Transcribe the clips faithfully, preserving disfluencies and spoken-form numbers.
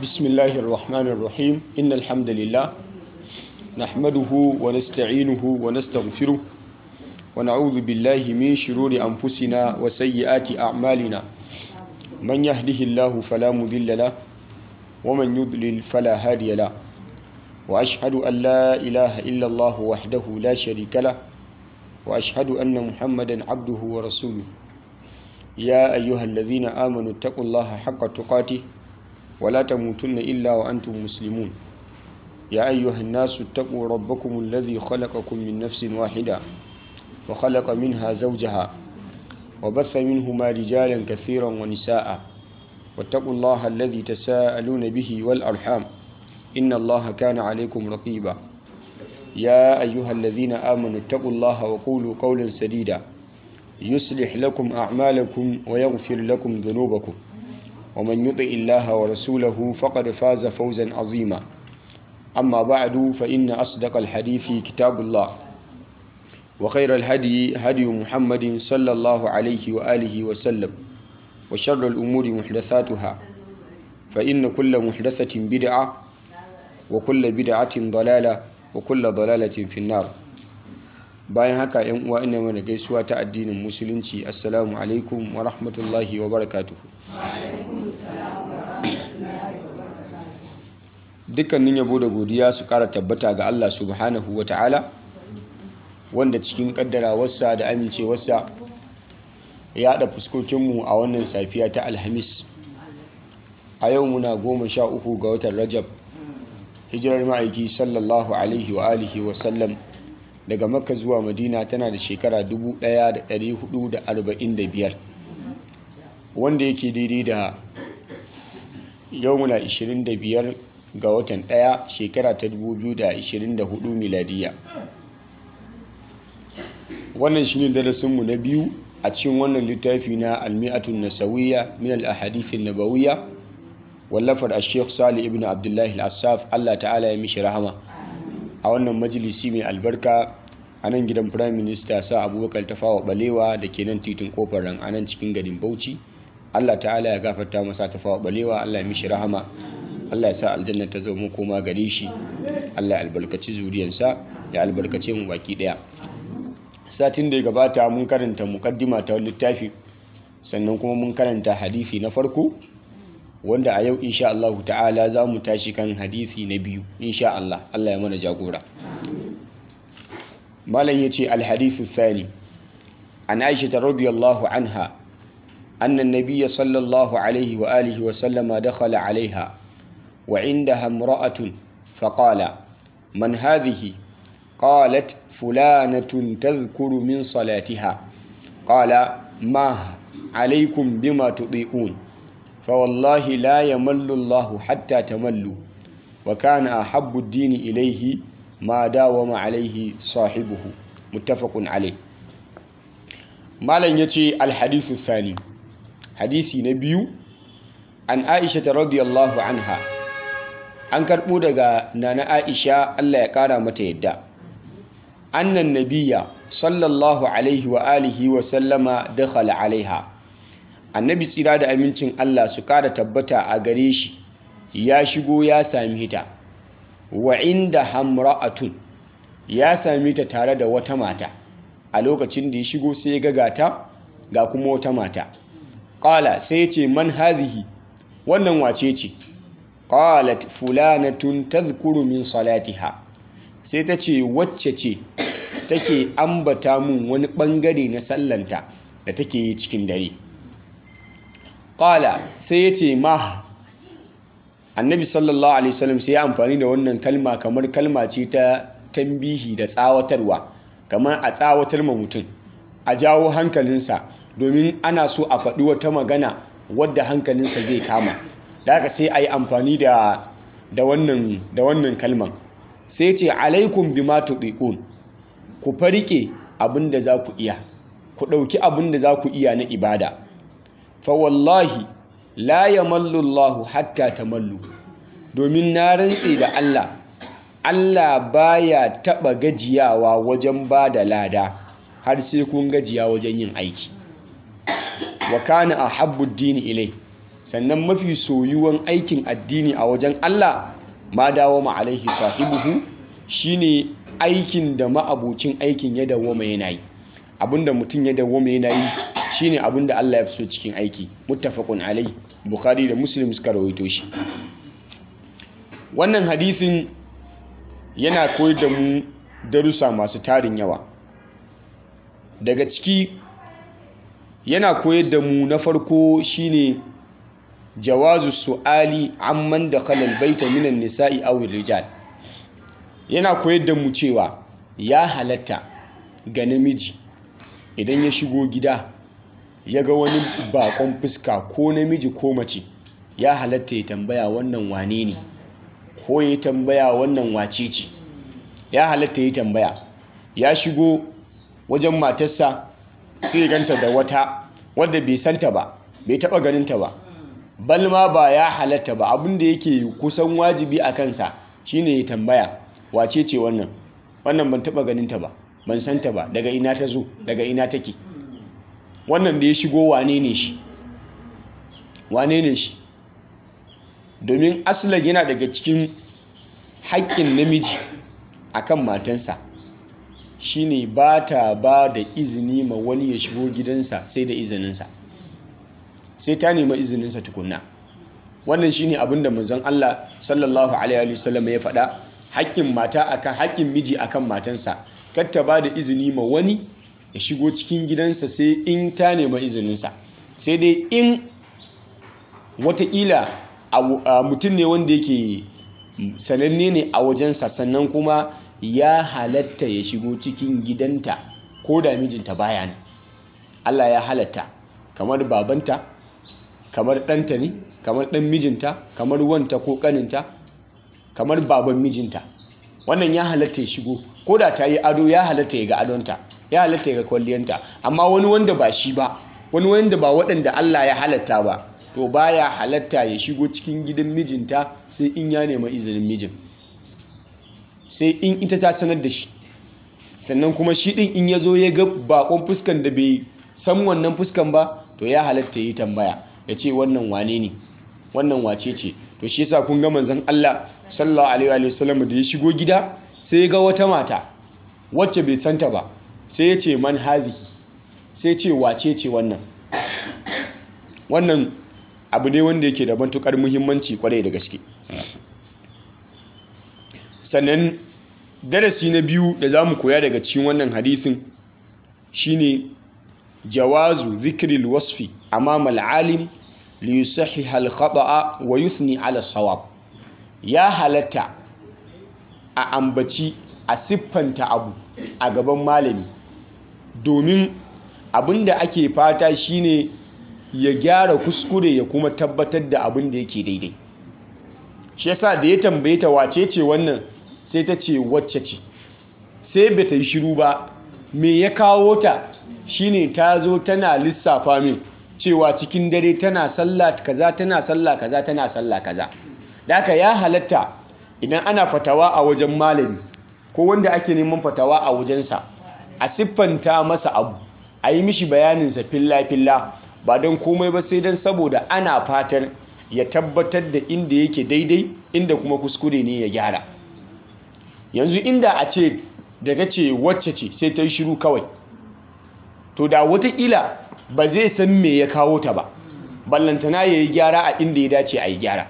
بسم الله الرحمن الرحيم إن الحمد لله نحمده ونستعينه ونستغفره ونعوذ بالله من شرور أنفسنا وسيئات أعمالنا من يهده الله فلا مضل له ومن يضلل فلا هادي له وأشهد أن لا إله إلا الله وحده لا شريك له وأشهد أن محمدا عبده ورسوله يا أيها الذين آمنوا اتقوا الله حق تقاته ولا تموتن إلا وأنتم مسلمون يا أيها الناس اتقوا ربكم الذي خلقكم من نفس واحدة وخلق منها زوجها وبث منهما رجالا كثيرا ونساء واتقوا الله الذي تساءلون به والأرحام إن الله كان عليكم رقيبا يا أيها الذين آمنوا اتقوا الله وقولوا قولا سديدا يصلح لكم أعمالكم ويغفر لكم ذنوبكم ومن يطع الله ورسوله فقد فاز فوزا عظيما أما بعد فإن أصدق الحديث كتاب الله وخير الهدي هدي محمد صلى الله عليه وآله وسلم وشر الأمور محدثاتها فإن كل محدثة بدعة وكل بدعة ضلالة وكل ضلالة في النار. bayan haka yan uwa ina mana gaisuwa ta addinin musulunci, assalamu alaikum wa rahmatullahi wa barakatuhu. Dukkanin yabo da godiya su kara tabbata ga Allah subhanahu wa ta'ala, wanda cikin kaddarawarsa da amincewarsa ya haɗa fuskokinmu a wannan safiya ta alhamis. A yau muna goma sha uku ga watan Rajab, hijirar ma'aiki sallallahu alaihi wa alihi wa sallam daga Makka zuwa Madina tana da shekara dubu ɗaya da ɗari hudu da arba'in da biyar, wanda yake daidai da yau muna ishirin da biyar ga watan ɗaya shekara ta dubu biyu da ishirin da hudu miladiya. Wannan shine darasinmu na biyu a cikin wannan littafi na almi'atun nasawiyya min al-ahadithin nabawiyya wallafar al-sheikh Salih ibn Abdullahi al-Assaf, Allah ta'ala ya mishi rahama, a wannan majalisi mai albarka a nan gidan Prime Minister sa Abubakar Tafawa Balewa da ke nan titin kofar ran a nan cikin garin Bauchi. Allah ta'ala ya gafarta masa Tafawa Balewa, Allah ya mishi rahama, Allah ya sa aljanna ta zama koma gare shi, Allah ya albarkaci zuriyarsa, ya albarkace mu baki daya. Satin da ya gabata mun karanta mukaddima ta littafi, sannan kuma mun karanta hadisi na farko, wanda a yau insha Allah ta'ala za mu tashi kan hadisi na biyu insha Allah. Allah ya mana jagora. Malam yace al-hadithu thani an Aisha radhiyallahu anha anna an-nabiy sallallahu alayhi wa alihi wa sallama dakhala alayha wa 'indaha imra'atun faqala man hadhihi qalat fulanatun tadhkuru min salatiha qala ma alaykum bima tudiqun فوالله لا يمل الله حتى تملوا وكان أحب الدين إليه ما داوم عليه صاحبه متفق عليه. مالن يتي الحديث الثاني حديثي نبي عن عائشة رضي الله عنها an karɓo daga nana Aisha, Allah ya ƙara mata yadda, annan nabiya sallallahu alaihi wa alihi wa sallama dakhala alaiha, annabi tsira da amincin Allah su kara tabbata a gare shi ya shigo ya sami ta, wa inda hamra'atun, ya sami ta tare da wata mata. A lokacin da ya shigo sai ya ga ta ga kuma wata mata. Qala, sai ya ce man hadhihi, wannan wace ce? Qalat fulanatun tadhkuru min salatiha, sai ta ce wacce ce take ambata mun wani bangare na sallanta da take yi cikin dare. Qala, sai ya ce ma, annabi sallallahu alaihi wasallam sai ya amfani da wannan kalma kamar kalma ce ta tambihi da tsawatarwa, kamar a tsawatar ma mutum, a jawo hankalinsa, domin ana so a faɗi wata magana wadda hankalinsa zai kama, da haka sai a yi amfani da da wannan da wannan kalman. Sai ya ce alaikum bima tudiqun, ku farike abin da za ku iya, ku ɗauki abin da za ku iya na ibada. Fa wallahi la yamallu Allah hatta tamallu, domin na rantse da Allah, Allah baya taba gajiyawa wajen ba da lada har sai kun gajiya wajen yin aiki. Wa kana ahabbu ad-din ilai, sannan mafi soyuwan aikin addini a wajen Allah ma dawama alaihi sahibuhu shine aikin da ma'abucin aikin ya dawoma yana yi. Abinda mutum ya dawoma yana yi shine abinda Allah ya fi so cikin aiki. Muttafaqun alaihi, Bukhari da Muslim suka rawaito shi. Wannan hadisin yana koyar da mu darussa masu tarin yawa. Daga ciki yana koyar da mu na farko shine jawazu su'ali amman dakhala albayta minan nisa'i aw rijal. Yana koyar da mu cewa ya halatta ga namiji idan ya shigo gida ya ga wani bakon fuska ko namiji ko mace, ya halatta ya tambaya wannan wane ne, ko ya tambaya wannan wace ce. Ya halatta ya tambaya. Ya shigo wajen matarsa sai ganta da wata wadda bai santa ba, bai taba ganinta ba, balma ba ya halatta ba, abinda yake kusan wajibi a kansa shine ya tambaya wace ce wannan, wannan ban taba ganinta ba, ban santa ba, daga ina ta zo, daga ina take, wannan da ya shigo wane ne shi, wane ne shi. Domin aslan yana daga cikin haƙƙin namiji akan matansa shine ba ta ba da izini ma wani ya shigo gidansa sai da izininsa, sai ta nema izininsa tukunna. Wannan shine abin da manzon Allah sallallahu alaihi wasallam ya faɗa, haƙƙin mata akan haƙƙin miji akan matansa, kar ta ba da izini ma wani ya shigo cikin gidansa sai in ta nema izininsa. Sai dai in wataƙila mutum ne wanda yake sananne ne a wajensa, sannan kuma ya halatta ya shigo cikin gidanta ko da mijinta baya ne. Allah ya halatta, kamar babanta, kamar ɗanta ne, kamar ɗan mijinta, kamar wanta ko ƙaninta, kamar baban mijinta. Wannan ya halatta ya shigo, ko da ta yi ado ya halatta ya ga adonta, ya halatta ya ga kwalliyanta. Amma wani wanda ba shi ba, wani wanda ba waɗanda Allah ya halatta ba, to baya halatta ya shigo cikin gidan mijinta sai in ya nema izinin mijin, sai in ita ta sanar da shi. Sannan kuma shi ɗin in ya zo ya ga bakon fuskan da bai san wannan fuskan ba, to ya halatta ya yi tambaya, ya ce wannan wane ne, wannan wace ce. To shi yasa kun ga manzon Allah sallallahu alaihi wa sallam da ya shigo gida sai ya ga wata mata wacce bai santa ba, sai ya ce man hazihi, sai ya ce wace ce wannan. Wannan abu ne wanda yake da matukar muhimmanci kwarai da gaske. Sannan darasi na biyu da za mu koya daga cikin wannan hadisin shine jawazu zikril wasfi amama al-alim li yusahhiha al-khata'a wa yuthni ala sawab. Ya halatta a ambaci a siffanta abu a gaban malami, domin abinda ake fata shine ya gyara kuskure ya kuma tabbatar da abin da yake daidai. Shi yasa da ya tambaye ta wace ce wannan, sai ta ce wacce ce, sai bai ta yi shiru ba. Me ya kawo ta shine ta zo tana lissafa min cewa cikin dare tana sallah kaza, tana sallah kaza, tana sallah kaza. Da haka ya halatta idan ana fatawa a wajen malami ko wanda ake neman fatawa a wajensa, a siffanta masa abu, a yi mishi bayaninsa filla-filla, ba don komai ba sai don saboda ana fatar ya tabbatar da inda yake daidai, inda kuma kuskure ne ya gyara. Yanzu inda a ce daga ce wacce ce sai ta yi shiru kawai, to da watakila ba zai san me ya kawo ta ba, ballantana ya yi gyara a inda ya dace a yi gyara.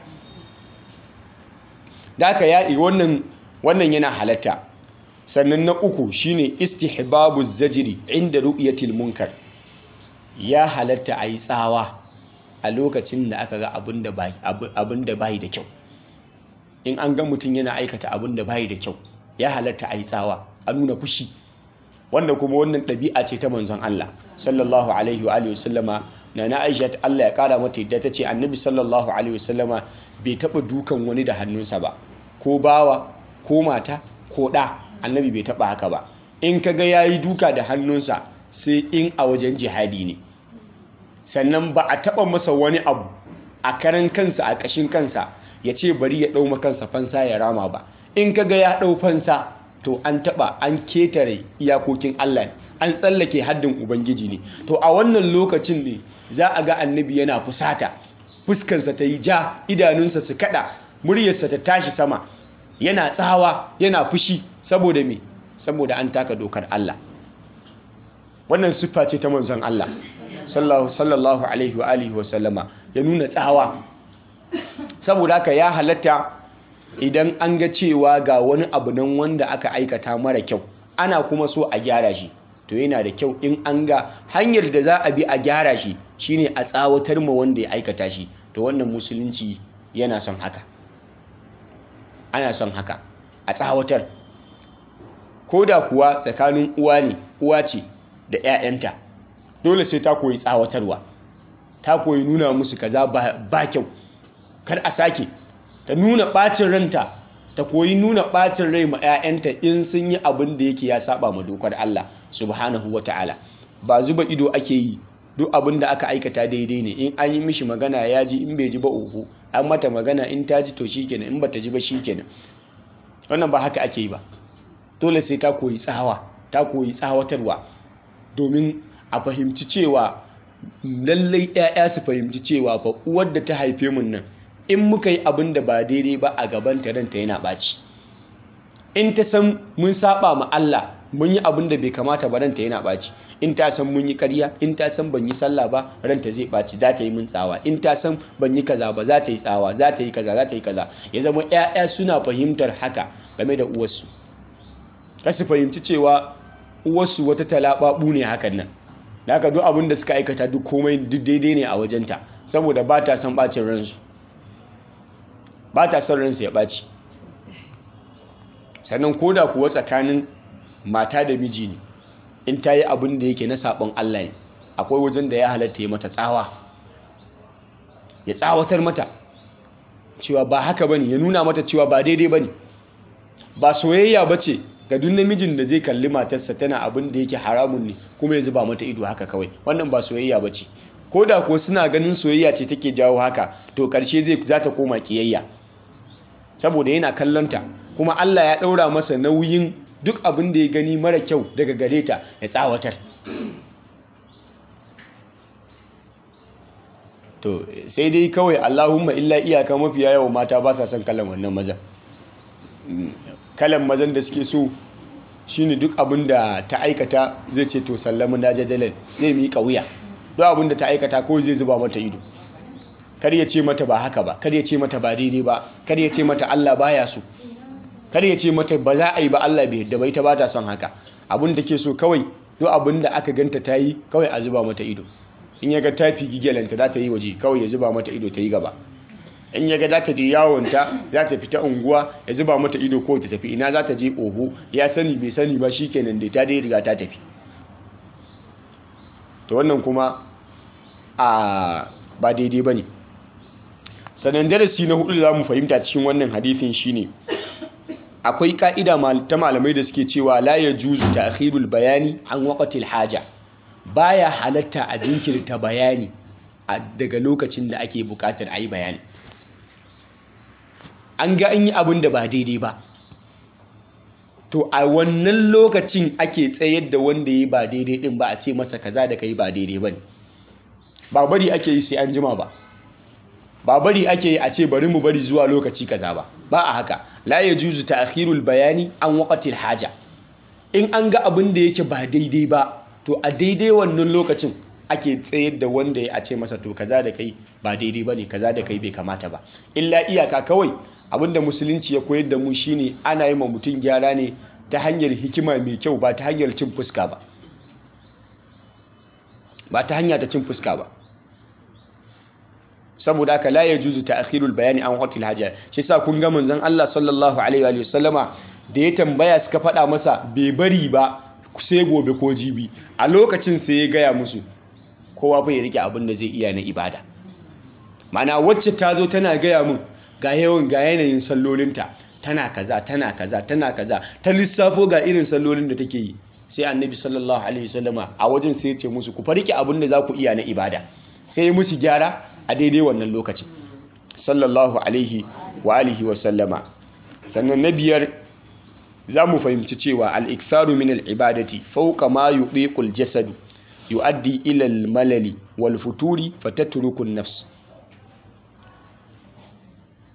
Da aka yaɗi wannan wannan yana halatta. Sannan na uku shine istihbabu zajiri inda ru'yatil munkar. Ya halatta a yi tsawa a lokacin da aka ga abin da bai da kyau. In an ga mutum yana aikata abin da bai da kyau, ya halatta a yi tsawa, a nuna fushi, wanda kuma wannan ɗabi'a ce ta manzon Allah sallallahu alaihi wa alihi wasallama. na na Aisha Allah ya kara mata yadda ta ce annabi sallallahu alaihi wasallama bai taɓa dukan wani da hannunsa ba, ko bawa ko mata ko ɗa, annabi bai taɓa haka ba. In kaga yayi duka da hannunsa sai in a wajen jihadi ne. Sannan ba a taɓa masa wani abu a karan kansa, a ƙashin kansa, ya ce bari ya ɗau kansa fansa ya rama ba. In kaga ya ɗau fansa, to an taɓa an ketare iyakokin Allah, an tsallake haddin Ubangiji ne. To a wannan lokacin ne za a ga annabi yana fusata, fuskansa ta yi ja, idanunsa su kada, muryarsa ta tashi sama, yana tsawa, yana fushi saboda me saboda an taka dokar Allah. Wannan siffa ce ta manzon Allah sallallahu alaihi wa alihi wa sallama, ya nuna tsawa. Saboda haka ya halatta idan an ga cewa ga wani abu nan wanda aka aikata mara kyau, ana kuma so a gyara shi, to yana da kyau in an ga hanyar da za a bi a gyara shi shine a tsawatar ma wanda ya aikata shi, to wannan musulunci yana son haka. Ana son haka, a tsawatar. Ko da kuwa tsakanin uwa ne, uwa ce da 'ya'yanta, dole sai ta koyi tsawatarwa, ta koyi nuna musu kaza ba kyau, kar a sake, ta nuna ɓacin ranta, ta koyi nuna ɓacin rai ma 'ya'yanta in sun yi abin da yake ya saba ma dokar Allah subhanahu wa ta'ala. Ba zuba ido ake yi, duk abin da aka aikata daidai ne, in an yi mishi magana ya ji, in bai ji ba oho, an mata magana in ta ji to shikenan, in bata ji ba shikenan. Wannan ba haka ake yi ba. Dole sai ta koyi tsawa, ta koyi tsawatarwa, domin a fahimci cewa lallai 'ya'ya su fahimci cewa fa uwar da ta haife mun nan, in muka yi abin da ba daidai ba a gaban ta ranta yana ɓaci. In ta san mun saba ma Allah, mun yi abin da bai kamata ba, ranta yana ɓaci. In ta san mun yi ƙarya, in ta san ban yi sallah ba, ranta zai ɓaci, za ta yi mun tsawa. In ta san ban yi kaza ba, za ta yi tsawa, za ta yi kaza, za ta yi kaza. Ya zama 'ya'ya suna fahimtar haka game da uwarsu. Ka su fahimci cewa uwarsu wata talaɓaɓu ne hakan nan. Da haka duk abin da suka aikata duk komai duk daidai ne a wajenta, saboda ba ta san ɓacin ransu. Ba ta son ransu ya ɓaci. Sannan ko da kuwa tsakanin mata da miji ne, in ta yi abin da yake na saɓon Allah ne, akwai wajen da ya halatta ya mata tsawa, ya tsawatar mata cewa ba haka bane, ya nuna mata cewa ba daidai bane. Ba soyayya bace ga duk namijin da zai kalli matarsa tana abin da yake haramun ne kuma ya zuba mata ido haka kawai, wannan ba soyayya bace. Ko da ko suna ganin soyayya ce take jawo haka, to ƙarshe zai za ta koma ƙiyayya, saboda yana kallonta kuma Allah ya ɗaura masa nauyin duk abin da ya gani mara kyau daga gare ta ya tsawatar. To sai dai kawai Allahumma illa iyaka mafiya yawan mata ba sa son kalan wannan mazan. Kalan mazan da suke so shine duk abin da ta aikata zai ce to sallamu na jadalan, zai miƙa wuya. Duk abin da ta aikata ko zai zuba mata ido, kar ya ce mata ba haka ba, kar ya ce mata ba daidai ba, kar ya ce mata Allah baya so, kar ya ce mata ba za a yi ba Allah bai yadda ba, ita ba ta son haka. Abin da ke so kawai duk abin da aka ganta ta yi kawai a zuba mata ido. In ya ga ta fi gigelanta za ta yi waje, kawai ya zuba mata ido ta yi gaba. In ya ga za ta je yawonta, za ta fita unguwa, ya zuba mata ido ko ta tafi ina za ta je oho, ya sani bai sani ba, shikenan dai ta dai riga ta tafi. To wannan kuma a ba daidai ba ne. Sannan darasi na hudu da za mu fahimta cikin wannan hadithin shine akwai ka'ida ta malamai da suke cewa la yajuzu ta'khirul bayani an waqtil haja. Baya halatta a jinkirta bayani daga lokacin da ake bukatar a yi bayani. An ga an yi abin da ba daidai ba, to a wannan lokacin ake tsayar da wanda ya yi ba daidai din ba, a ce masa kaza da kai ba daidai ba ne. Ba bari ake yi sai an jima ba, ba bari ake yi a ce bari mu bari zuwa lokaci kaza ba, ba a haka. La yajuzu ta'khirul bayani an waqtil haja. In an ga abin da yake ba daidai ba, to a daidai wannan lokacin ake tsayar da wanda ya ce masa to kaza da kai ba daidai ba ne, kaza da kai bai kamata ba. Illa iyaka kawai abinda musulunci ya koyar da mu shine ana yi ma mutum gyara ne ta hanyar hikima mai kyau, ba ta hanyar cin fuska ba, ba ta hanya ta cin fuska ba. Saboda haka la yajuzu ta'khirul bayani an waqtil haja. Shi sa kun ga manzon Allah sallallahu alaihi wa sallama da ya tambaya suka faɗa masa bai bari ba sai gobe ko jibi, a lokacin sai ya gaya musu kowa bai rike abin da zai iya na ibada. Mana wacce ta zo tana gaya mun ga yawan ga yanayin sallolinta, tana kaza tana kaza tana kaza, ta lissafo ga irin sallolin da take yi, sai annabi sallallahu alaihi wasallama a wajen sai ya ce musu ku farki abin da za ku iya na ibada, sai ya musu gyara a daidai wannan lokacin sallallahu alaihi wa alihi wa sallama. Sannan na biyar, za mu fahimci cewa al-iktharu min al-ibadati fawqa ma yudiqu al-jasad yuaddi ila al-malali wal futuri fatatruku an-nafs.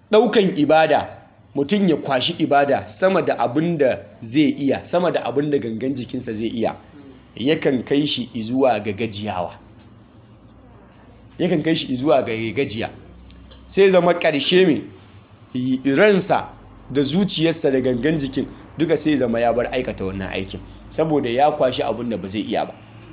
ɗaukan ibada mutum ya kwashi ibada sama da abin da zai iya, sama da abin da gangan jikinsa zai iya, yakan kai shi zuwa ga gajiyawa, yakan kai shi zuwa ga gajiya, sai zama ƙarshe mai ransa da zuciyarsa da gangan jikin duka sai zama ya bar aikata wannan aikin saboda ya kwashi abin da ba zai iya ba.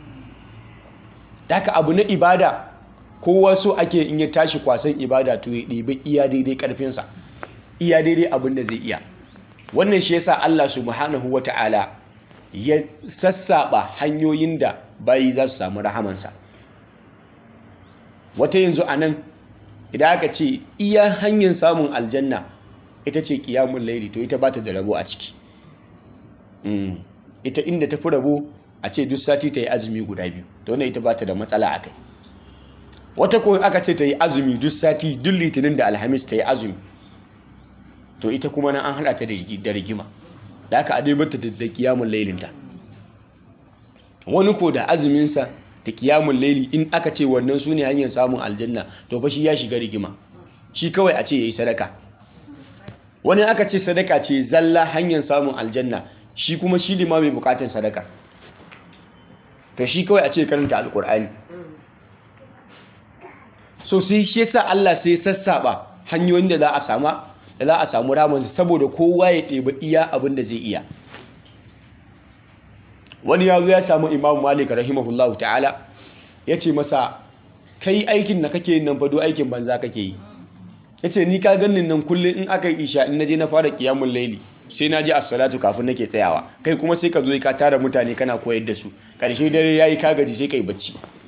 Daka abu na ibada kowa so ake in ya tashi kwasan ibada to ya ɗebi iya daidai ƙarfinsa, iya daidai abin da zai iya. Wannan shi yasa Allah subhanahu wata'ala ya sassaɓa hanyoyin da bayi za su samu rahamansa. Wata yanzu a nan idan aka ce iya hanyar samun aljanna ita ce ƙiyamun laili, to ita ba ta da rabo a ciki. Ita inda ta fi rabo a ce duk sati ta yi azumi guda biyu, to wannan ita ba ta da matsala a kai. Wata ko aka ce ta yi azumi duk sati, duk litinin da alhamis ta yi azumi, to ita kuma nan an haɗa ta da rigima, da aka adebata da ƙiyamun lailinta. Wani ko da azuminsa da ƙiyamun laili in aka ce wannan su ne hanyar samun aljanna, to fa shi ya shiga rigima, shi kawai a ce ya yi sadaka. Wani aka ce sadaka ce zalla hanyar samun aljanna, shi kuma shi ne ma mai bukatun sadaka, to shi kawai a ce karanta alkur'ani. So sai shi yasa Allah sai sassaba hanyoyin da za a sama da za a samu ramansa saboda kowa ya ɗeba iya abin da zai iya. Wani ya zo ya samu Imam Malik rahimahullahu ta'ala ya ce masa, kai aikin da kake yin nan fado aikin banza kake yi. Ya ce ni ka ganin nan kullum in aka yi isha in naje na fara kiyamun laili sai na je as-salatu kafin nake tsayawa, kai kuma sai ka zo ka tara mutane kana koyar da su, ƙarshe dare yayi ka gaji sai kai bacci.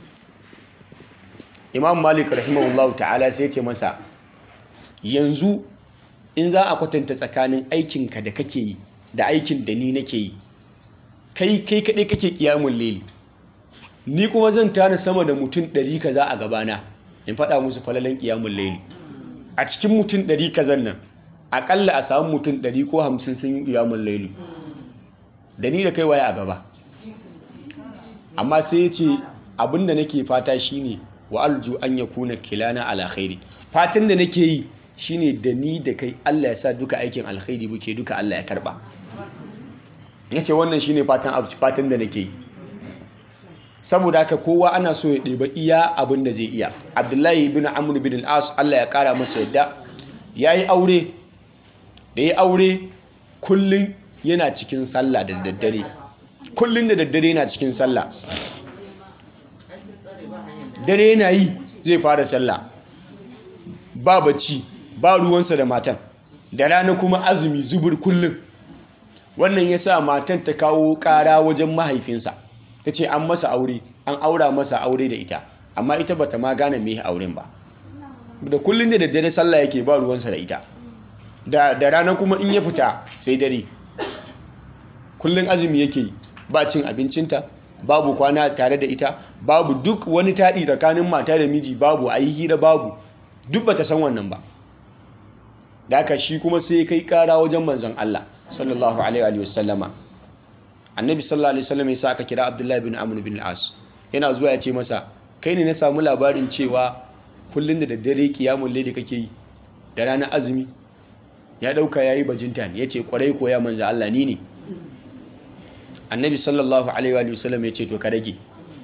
Imam Malik rahimahullahu ta'ala sai ya ce masa, yanzu in za a kwatanta tsakanin aikinka da kake yi da aikin da ni nake yi, kai kai kaɗai kake kiyamun laili, ni kuma zan tana sama da mutum ɗari kaza a gabana in faɗa musu falalan kiyamun laili. A cikin mutum ɗari kazan nan aƙalla a samu mutum ɗari ko hamsin sun yi kiyamun laili, da ni da kai waye a gaba. Amma sai ya ce abinda nake fata shine wa alju an yakuna kilana ala khairi, fatan da nake yi shine da ni da kai Allah ya sa duka aikin alkhairi muke duka Allah ya karba. Yace wannan shine fatan fatan da nake yi. Saboda haka kowa ana so ya ɗeba iya abin da zai iya. Abdullahi ibn Amr ibn al-As Allah ya kara masa yadda yayi aure, da yayi aure kullun yana cikin sallah da daddare, kullun da daddare yana cikin sallah. Dare yana yi zai fara sallah, ba bacci ba ruwansa da matan, da rana kuma azumi zubur kullum. Wannan ya sa matan ta kawo ƙara wajen mahaifinsa, ta ce an masa aure, an aura masa aure da ita, amma ita bata ma gane me auren ba, da kullum da daddare sallah yake ba ruwansa da ita, da, da rana kuma in ya fita sai dare, kullum azumi yake yi, ba cin abincinta, babu kwana tare da ita, babu duk wani taɗi tsakanin mata da miji, babu a yi hira, babu duk bata san wannan ba. Da haka shi kuma sai kai kara wajen manzon Allah sallallahu alaihi wa sallama. Annabi sallallahu alaihi wasallam ya sa aka kira Abdullahi bin Amr bin al-As, yana zuwa ya ce masa, kai ne na samu labarin cewa kullun da daddare kiyamul layli kake yi, da ranar azumi. Ya dauka yayi bajinta ne, yace kwarai ko ya manzon Allah ni ne. Annabi sallallahu alaihi wa sallam ya ce to ka rage,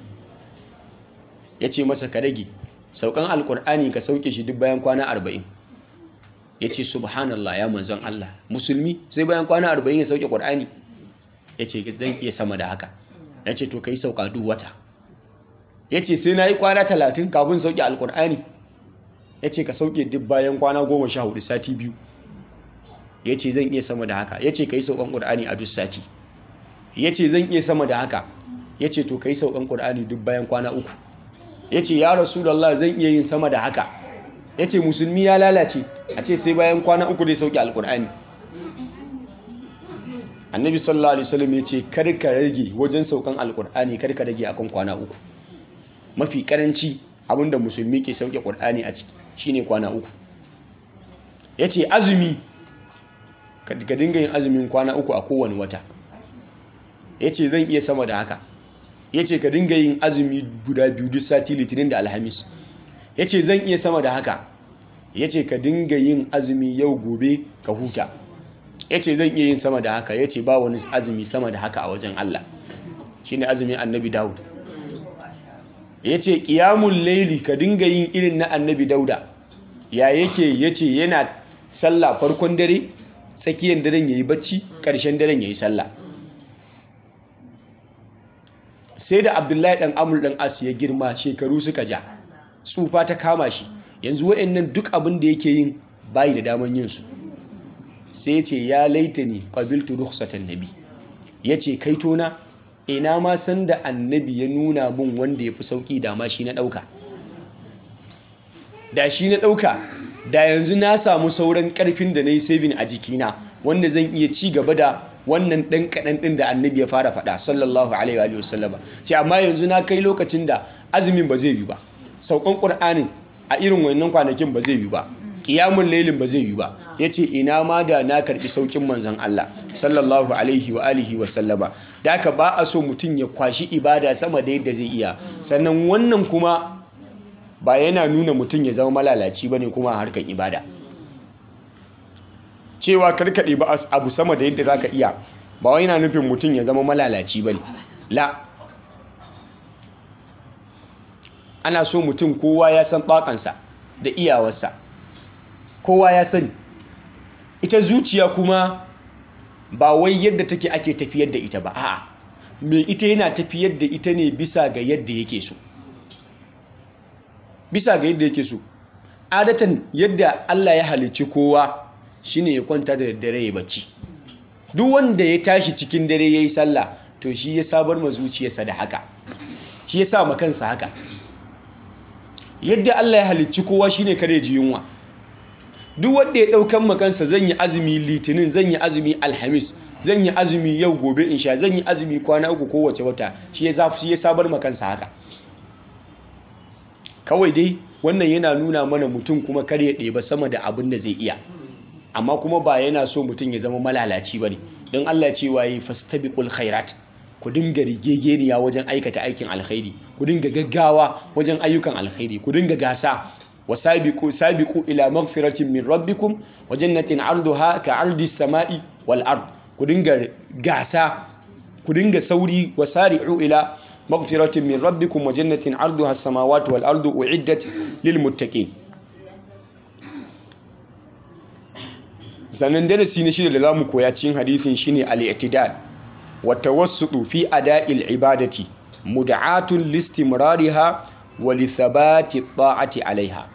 ya ce masa ka rage saukan alkur'ani ka sauke shi duk bayan kwana arba'in. Ya ce subhanallah ya manzon Allah, musulmi sai bayan kwana arba'in ya sauke ƙur'ani? Ya ce zan iya sama da haka. Ya ce to ka yi sauka duk wata. Ya ce sai na yi kwana talatin kafin sauke alkur'ani? Ya ce ka sauke duk bayan kwana goma sha hudu, sati biyu. Ya ce zan iya sama da haka. Ya ce ka yi saukan ƙur'ani a duk sati. Ya ce zan iya sama da haka. Ya ce to ka yi saukan ƙur'ani duk bayan kwana uku. Ya ce ya Rasulallah zan iya yin sama da haka. Ya ce musulmi ya lalace a ce sai bayan kwana uku dai sauke alkur'ani. Annabi sallallahu alaihi wasallam ya ce kar ka rage wajen saukan alkur'ani, kar ka rage akan kwana uku. Mafi karanci abinda musulmi ke sauke qur'ani a ciki shine kwana uku. Ya ce azumi ka dinga yin azumin kwana uku a kowane wata. Ya ce zan iya sama da haka. Ya ce ka dinga yin azumi guda biyu duk sati, litinin da alhamis. Ya ce zan iya sama da haka. ya ce ka dinga yin azumi yau gobe ka huta. Ya ce zan iya yin sama da haka. Ya ce ba wani azumi sama da haka a wajen Allah, shi ne azumin annabi Dawud. Ya ce ƙiyamun laili ka dinga yin irin na annabi Dauda. Ya yake? Ya ce yana sallah farkon dare, tsakiyar daren ya yi bacci, ƙarshen daren ya yi sallah. Sai da Abdullahi ɗan Amr ɗan As ya girma, shekaru suka ja, tsufa ta kama shi, yanzu wa'annan duk abin da yake yin bayi da daman yin su. Sai ce ya laitani qabiltu rukhsatan nabi. Yace kai tona ina ma san da annabi ya nuna mun wanda yafi sauki da ma shi na dauka. Da shi na dauka da yanzu na samu sauran karfin da nayi saving a jikina wanda zan iya ci gaba da wannan dan kadan din da annabi ya fara faɗa sallallahu alaihi wa sallama. Ce amma yanzu na kai lokacin da azumin ba zai yi ba, saukan qur'anin a irin wannan kwanakin ba zai yi ba, qiyamul lailin ba zai yi ba. Yace ina ma da na karbi saukin manzon Allah sallallahu alaihi wa alihi wa sallama. Da haka ba a so mutum ya kwashi ibada sama da yadda zai iya. Sannan wannan kuma ba yana nuna mutum ya zama malalaci bane kuma a harkar ibada. Cewa karkade ba abu sama da yadda zaka iya ba wai yana nufin mutum ya zama malalaci bane. La, ana so mutum kowa ya san bakansa da iyawarsa, kowa ya sani. Ita zuciya kuma ba wai yadda take ake tafiyar da ita ba, a'a me ita yana tafiyar da ita ne bisa ga yadda yake so, bisa ga yadda yake so. Adatan yadda Allah ya halicci kowa shine ya kwanta da daddare ya bacci. Duk wanda ya tashi cikin dare yayi sallah to shi ya sabar ma zuciyarsa da haka, shi ya sa ma kansa haka. Yadda Allah ya halicci kowa shine kare ji yunwa. Duk wanda ya daukan ma kansa zan yi azumi litinin, zan yi azumi alhamis, zan yi azumi yau gobe insha, zan yi azumi kwana uku kowace wata, shi ya zafi ya sabar ma kansa haka. Kawai dai wannan yana nuna mana mutum kuma kar ya ɗeba sama da abin da zai iya, amma kuma ba yana so mutum ya zama malalaci bane. Don Allah cewa yi fastabiqul khairat, ku dinga rigegeniya wajen aikata aikin alkhairi, ku dinga gaggawa wajen ayyukan alkhairi, ku dinga gasa. wasabiqu sabiqu ila maghfiratin min rabbikum wa jannatin 'arduha ka'ardi as-sama'i wal ard. Ku dinga gasa, ku dinga sauri. wasari'u ila maghfiratin min rabbikum wa jannatin 'arduha as-samawati wal ardu u'iddat lil muttaqin. Sannan darasi na shida da zamu koya cikin hadisin shine al-i'tidal wa tawassutu fi ada'il ibadati mud'atun listimrariha wa li thabati ta'ati 'alayha.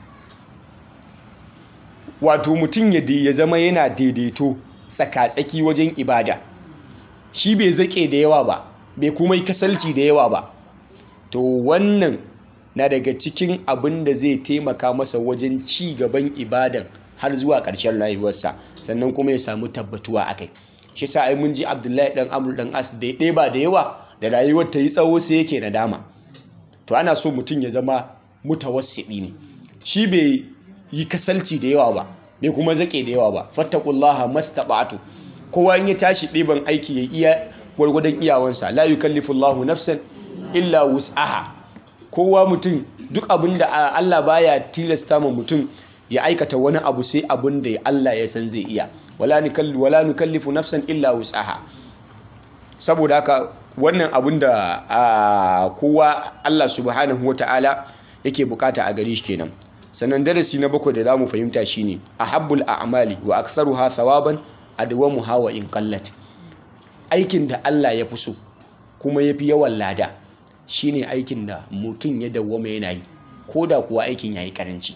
Wato mutum ya zama yana daidaito tsaka-tsaki wajen ibada, shi bai zake da yawa ba, bai kuma yi kasalci da yawa ba. To wannan na daga cikin abin da zai taimaka masa wajen ci gaban ibadan har zuwa ƙarshen rayuwarsa, sannan kuma ya samu tabbatuwa a kai. Shi sa ai mun ji Abdullahi ɗan Amr ɗan As da ya ɗeba da yawa da rayuwar ta yi tsawo sai yake nadama. To ana so mutum ya zama mutawassiɗi ne, shi bai yi kasalci da yawa ba, bai kuma zake da yawa ba. fattaqullaha mastata'tu. Kowa in ya tashi ɗiban aiki ya iya gwargwadon iyawansa. La yukallifullahu nafsan illa wus'aha. Kowa mutum duk abin da Allah baya tilasta ma mutum ya aikata wani abu sai abin da Allah ya san zai iya. Wala nukallifu wala nukallifu nafsan illa wus'aha. Saboda haka wannan abin da kowa Allah subhanahu wata'ala yake bukata a gare shi kenan. Sannan darasi na bakwai da zamu fahimta shine ahabbul a'mali wa aktharuha thawaban adwamuha wa in qallat. Aikin da Allah ya fi so kuma yafi yawan lada shine aikin da mutum ya dawwama yana yi, koda kuwa aikin yayi karanci,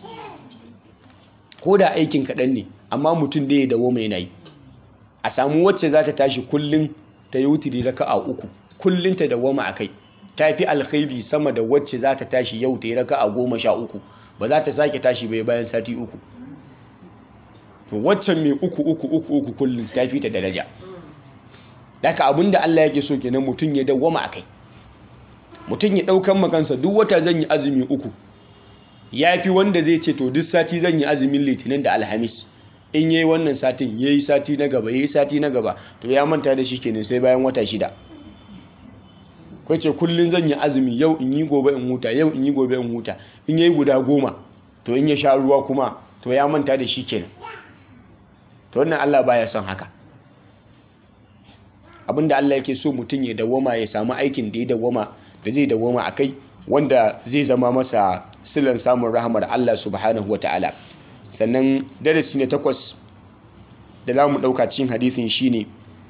koda aikin kaɗan ne amma mutum da ya dawwama yana yi. A samu wacce za ta tashi kullum ta yi wutiri raka'a uku, kullum ta dawwama akai, ta fi alkhairi sama da wacce za ta tashi yau ta yi raka'a goma sha uku, ba za ta sake tashi bai bayan sati uku. To waccan mai uku uku uku uku kullum ta fi ta daraja. Daka abinda Allah yake so kenan mutum ya dawwama akai. Mutum ya daukan makansa duk wata zan yi azumi uku, yafi wanda zai ce to duk sati zan yi azumin litinin da alhamis. In yayi wannan satin yayi sati na gaba yayi sati na gaba to ya manta da shi kenan sai bayan wata shida. Kai ce kullun zan yi azumi, yau in yi gobe in huta, yau in yi gobe in huta. In yayi guda goma to in ya sha ruwa kuma to ya manta da shi kenan. To wannan Allah baya son haka. Abinda Allah yake so mutum ya dawwama, ya samu aikin da ya dawwama da zai dawwama akai, wanda zai zama masa silan samun rahamar Allah subhanahu wataala. Sannan darasi na takwas da za mu ɗauka cikin hadisin shine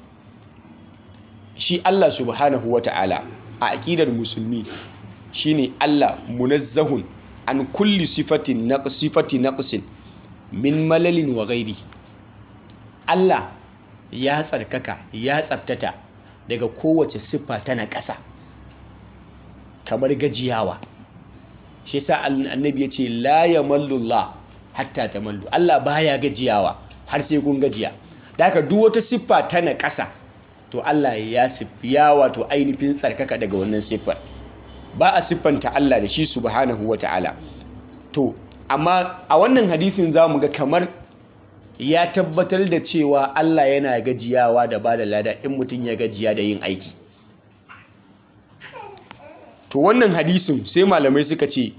shi Allah subhanahu wataala a aƙidar musulmi shine Allah munazzahun an kulli sifatin naqs sifati naqsin min malalin wa ghairi. Allah ya tsarkaka, ya tsaftata daga kowace siffa ta naƙasa, kamar gajiyawa. Shi yasa annabi ya ce la yamallu Allah hatta tamallu. Allah baya gajiyawa har sai kun gajiya. Da haka duk wata siffa ta naƙasa to Allah ya siffiya wato ainihin tsarkaka daga wannan siffar. Ba a siffanta Allah da shi subhanahu wata'ala. To amma a wannan hadisin za mu ga kamar ya tabbatar da cewa Allah yana gajiyawa da ba da lada in mutum ya gajiya da yin aiki. To wannan hadisin sai malamai suka ce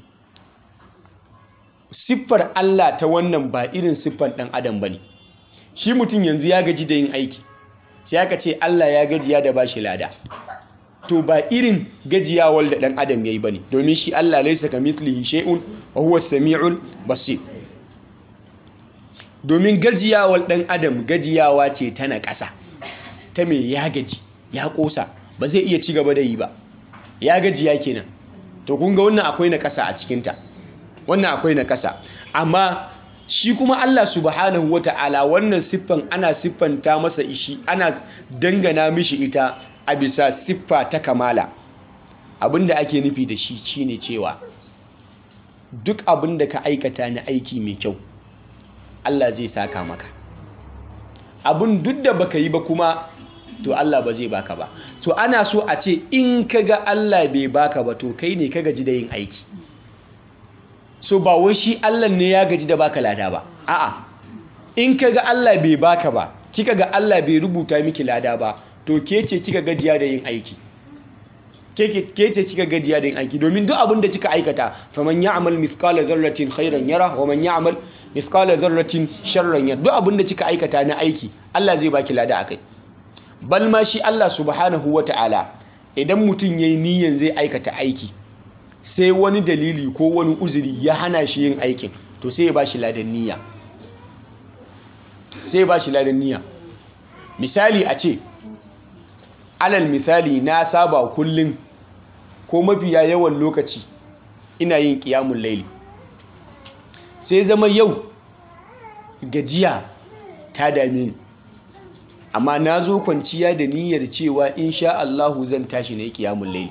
siffar Allah ta wannan ba irin siffar ɗan adam ba ne. Shi mutum yanzu ya gaji da yin aiki, sai aka ce Allah ya gajiya da ba shi lada. To ba irin gajiyawar da ɗan adam ya yi ba ne, domin shi Allah laisa kamithlihi shay'un wa huwa as-sami'ul basir. Domin gajiyawar ɗan adam gajiyawa ce ta naƙasa, ta mai ya gaji, ya ƙosa, ba zai iya ci gaba da yi ba, ya gajiya kenan. To kun ga wannan akwai naƙasa a cikinta, wannan akwai naƙasa. Amma shi kuma Allah subhanahu wata'ala wannan siffan ana siffanta masa ishi, ana dangana mishi ita a bisa siffa ta kamala. Abinda ake nufi da shi shine cewa duk abinda ka aikata na aiki mai kyau Allah zai saka maka. Abin duk da baka yi ba kuma to Allah ba zai baka ba. To ana so a ce in kaga Allah bai baka ba to kai ne ka gaji da yin aiki. So ba wai shi Allah ne ya gaji da baka lada ba. A'a, in kaga Allah bai baka ba, kika ga Allah bai rubuta miki lada ba, to ke ce kika gajiya da yin aiki. Ke ce kika gajiya da yin aiki, domin duk abin da kika aikata, faman ya'mal mithqala dharratin khairan yara wa man ya'mal mithqala dharratin sharran yara. Duk abin da kika aikata na aiki, Allah zai baki lada akai. Bal ma shi Allah subhanahu wata'ala idan mutum yayi niyyar zai aikata aiki, sai wani dalili ko wani uzuri ya hana shi yin aikin, to sai ya bashi ladan niyya. Sai ya bashi ladan niyya. Misali a ce alal misali na saba kullum ko mafiya yawan lokaci ina yin ƙiyamun laili, sai zama yau gajiya ta dame ni, amma na zo kwanciya da niyyar cewa insha Allahu zan tashi na yi ƙiyamun laili.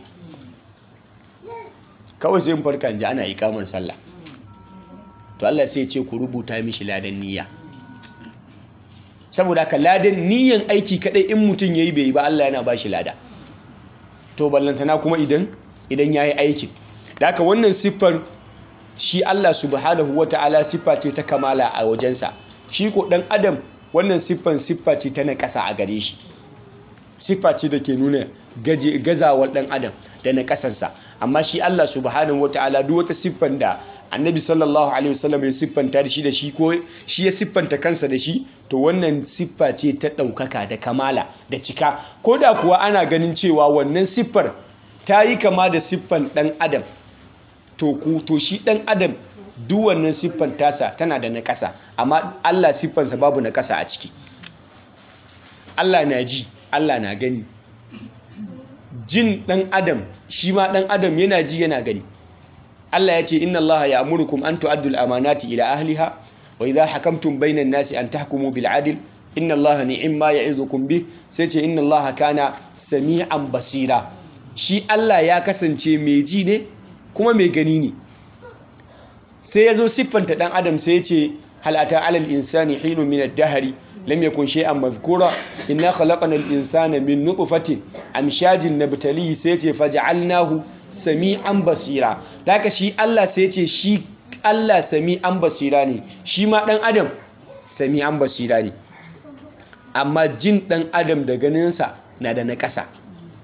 Kawai sai in farka ji ana iƙamar sallah, to Allah sai ce ku rubuta mishi ladan niyya. Saboda haka ladan niyyan aiki kadai in mutum yayi bai yi ba Allah yana bashi lada. To ballantana kuma idan idan yayi aikin. Da haka wannan siffar shi Allah subhanahu wata'ala siffa ce ta kamala a wajensa. Shi ko dan adam wannan siffan siffa ce ta naƙasa a gare shi. Siffa ce da ke nuna gaje gazawar dan adam da naƙasarsa. Amma shi Allah subhanahu wata'ala duk wata siffan da Annabi sallallahu alaihi wasallam ya siffanta da shi da shi ko shi ya siffanta kansa da shi, to wannan siffa ce ta ɗaukaka da kamala da cika. Ko da kuwa ana ganin cewa wannan siffar ta yi kama da siffan ɗan adam, to ku to shi ɗan adam duk wannan siffan tasa tana da naƙasa, amma Allah siffansa babu naƙasa a ciki. Allah na ji, Allah na gani. Jin ɗan adam shi ma ɗan adam yana ji yana gani. Allah ya ce inna Allah ya amurukum an tu'addu al-amanati ila ahliha wa idha hakamtum bainan nasi an tahkumu bil adl inna Allah ni'ma ya'izukum bih. Sai ce inna Allah kana sami'an basira. Shi Allah ya kasance mai ji ne kuma mai gani ne. Sai yazo siffanta dan adam sai ya ce hal ata 'ala al-insani hinun min ad-dahri lam yakun shay'an madhkura inna khalaqna al-insana min nutfatin amshajin nabtalihi. Sai ya ce faj'alnahu sami'an basira. Daga shi Allah sai ce shi Allah sami'an basira ne, shi ma ɗan adam sami'an basira ne, amma jin ɗan adam da ganinsa na da na ƙasa.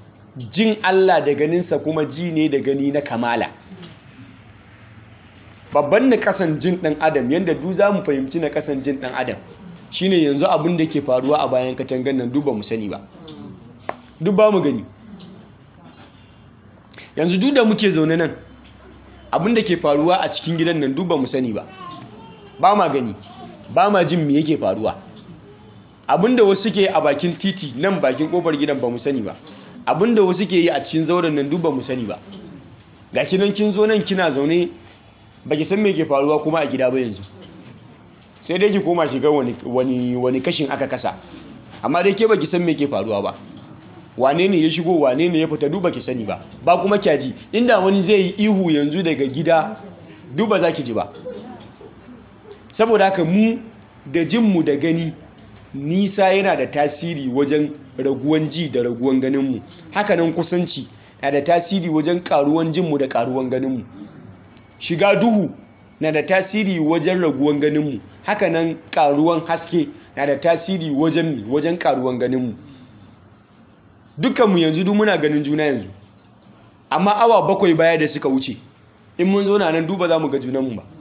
Jin Allah da ganinsa kuma ji ne da gani na kamala. babban na kasan jin ɗan adam yadda du za mu fahimci na kasan jin ɗan adam shine yanzu abin da ke faruwa a bayan katangan nan duk ba mu sani ba, duk ba mu gani. Yanzu duk da muke zaune nan abin da ke faruwa a cikin gidan nan duk ba mu sani ba, ba ma gani, ba ma jin me yake faruwa. Abin da wasu ke a bakin titi nan bakin kofar gidan ba mu sani ba, abin da wasu ke yi a cikin zauren nan duk ba mu sani ba. Ga kinan kin zo nan kina zaune ba ki san me ke faruwa kuma a gida ba yanzu, sai dai ki koma shiga wani, wani, wani kashin aka kasa, amma dai ke ba ki san me ke faruwa ba. Wane ne ya shigo, wane ne ya fita, duk ba ki sani ba, ba kuma kyaji. Inda wani zai yi ihu yanzu daga gida duk ba za ki ji ba. Saboda haka mu da jinmu da gani, nisa yana da tasiri wajen raguwan ji da raguwan ganinmu. Hakanan kusanci na da tasiri wajen karuwan jinmu da karuwan ganinmu. Shiga duhu na da tasiri wajen raguwan ganinmu. Hakanan karuwan haske na da tasiri wajen wajen karuwan ganinmu. Dukkanmu yanzu duk muna ganin juna yanzu, amma awa bakwai baya da suka wuce in mun zo na nan duba za mu ga junanmu ba.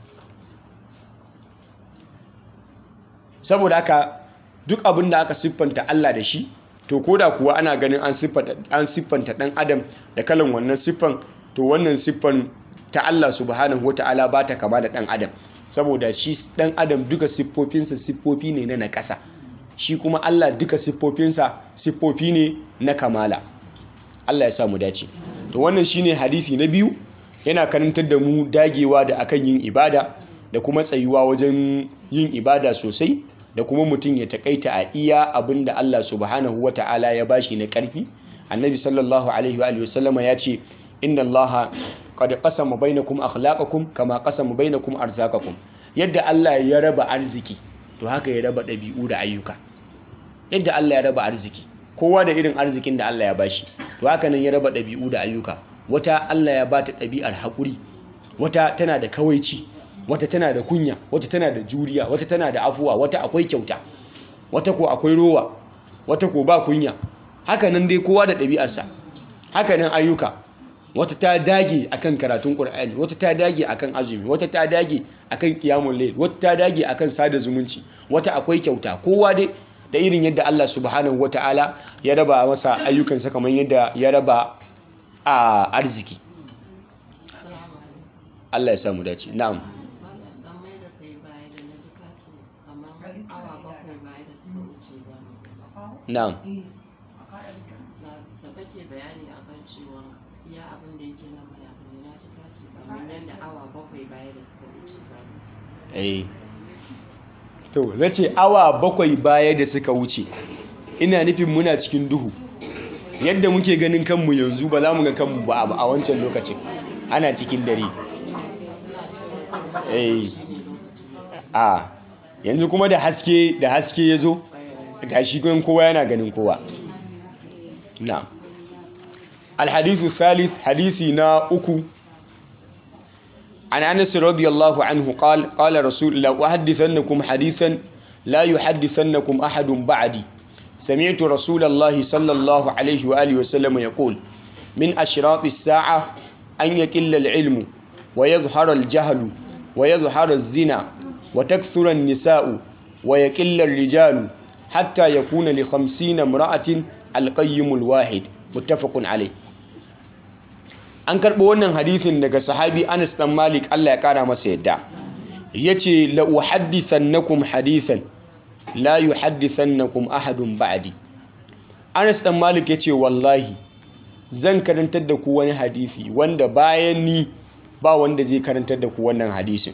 Saboda haka duk abin da aka siffanta Allah da shi, to koda kuwa ana ganin an siffanta an siffanta dan adam da kalan wannan siffan, to wannan siffan ta Allah subhanahu wata'ala ba ta kama da dan adam, saboda shi dan adam duka siffofinsa siffofi ne na nakasa, shi kuma Allah duka siffofinsa siffofi ne na kamala. Allah ya sa mu dace. To wannan shine hadisi na biyu, yana karantar da mu dagewa da akan yin ibada da kuma tsayuwa wajen yin ibada sosai, da kuma mutum ya takaita a iya abin da Allah subhanahu wa ta'ala ya bashi na karfi. Annabi sallallahu alaihi wa sallama ya ce, inna Allah qad qasama bainakum akhlaqakum kama qasama bainakum arzaqakum. Yadda Allah ya raba arziki, to haka ya raba ɗabi'u da ayyuka. Yadda Allah ya raba arziki, kowa da irin arzikin da Allah ya bashi, to haka nan ya raba ɗabi'u da ayyuka. Wata Allah ya bata ɗabi'ar haƙuri, wata tana da kawaici, wata tana da kunya, wata tana da juriya, wata tana da afuwa, wata akwai kyauta, wata ko akwai rowa, wata ko ba kunya. Haka nan dai kowa da ɗabi'arsa. Haka nan ayyuka, wata ta dage akan karatun Qur'ani, wata ta dage akan azumi, wata ta dage akan qiyamul layl, wata ta dage akan sada zumunci, wata akwai kyauta. Kowa dai da irin yadda Allah subhanahu wata'ala ya raba masa ayyukansa, kamar yadda ya raba a arziki. Allah ya samu dace. Na'am. Na'am. Da kake bayani akan cewa iya abin da yake nan mana ne na ji kace kamar yadda awa bakwai baya da suka wuce ba. Eh. To, zace awa bakwai baya da suka wuce. Ina nufin muna cikin duhu. Yadda muke ganin kanmu yanzu ba za mu ga kanmu ba a wancan lokacin. Ana cikin dare. Eh. A yanzu kuma da haske da haske ya zo, gashi kun kowa yana ganin kowa. Na'am. Al-hadithu thalith, hadisi na uku. An Anas radiyallahu anhu qala qala Rasulullah wa hadithannakum hadithan la yuhaddithannakum ahadun ba'di. سمعت رسول الله صلى الله عليه وآله وسلم يقول من أشراط الساعة أن يقل العلم ويظهر الجهل ويظهر الزنا وتكثر النساء ويقل الرجال حتى يكون لخمسين امرأة القيم الواحد متفق عليه. an karɓi wannan hadithin daga sahabi Anas dan Malik, Allah ya ƙara masa yadda, yace la uhaddithannakum hadithan la yuhaddithannakum ahadun ba'di. Anas dan Malik yace wallahi zan karantar da ku wani hadisi wanda bayan ni ba wanda zai karantar da ku wannan hadisin.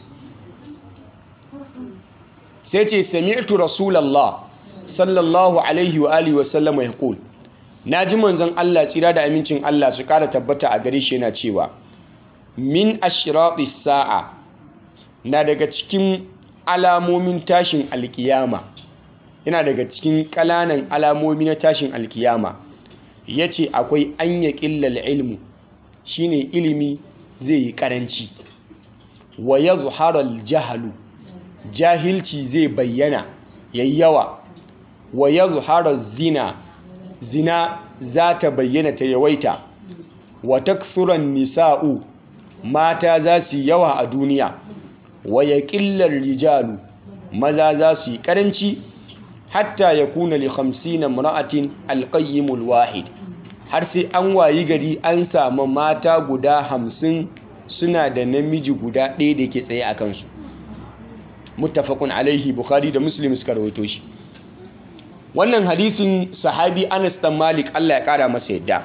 Sai ce sami'tu Rasulullah sallallahu alaihi wa alihi wa sallama yaqul, naji manzon Allah tsira da amincin Allah su kara tabbata a gare shi yana cewa min ashratis sa'a, na daga cikin alamomin tashin alkiyama, yana daga cikin kalanan alamomi na tashin alkiyama, yace akwai an yaqillal ilmu, shine ilimi zai yi karanci, wa yazhara al-jahlu, jahilci zai bayyana yayyawa, wa yazhara zina, zina za ta bayyana ta yawaita, wa takthuran nisa'u, mata za su yawa a duniya wa yaqillar rijalu maza za su yi karanci hatta yakuna li khamsina imra'atin alqayyimul wahid har sai an wayi gari an samu mata guda hamsin suna da namiji guda ɗaya da ke tsaye a kansu. Muttafaqun alaihi, Bukhari da Muslim suka rawaito shi. Wannan hadisin sahabi Anas dan Malik Allah ya kara masa yadda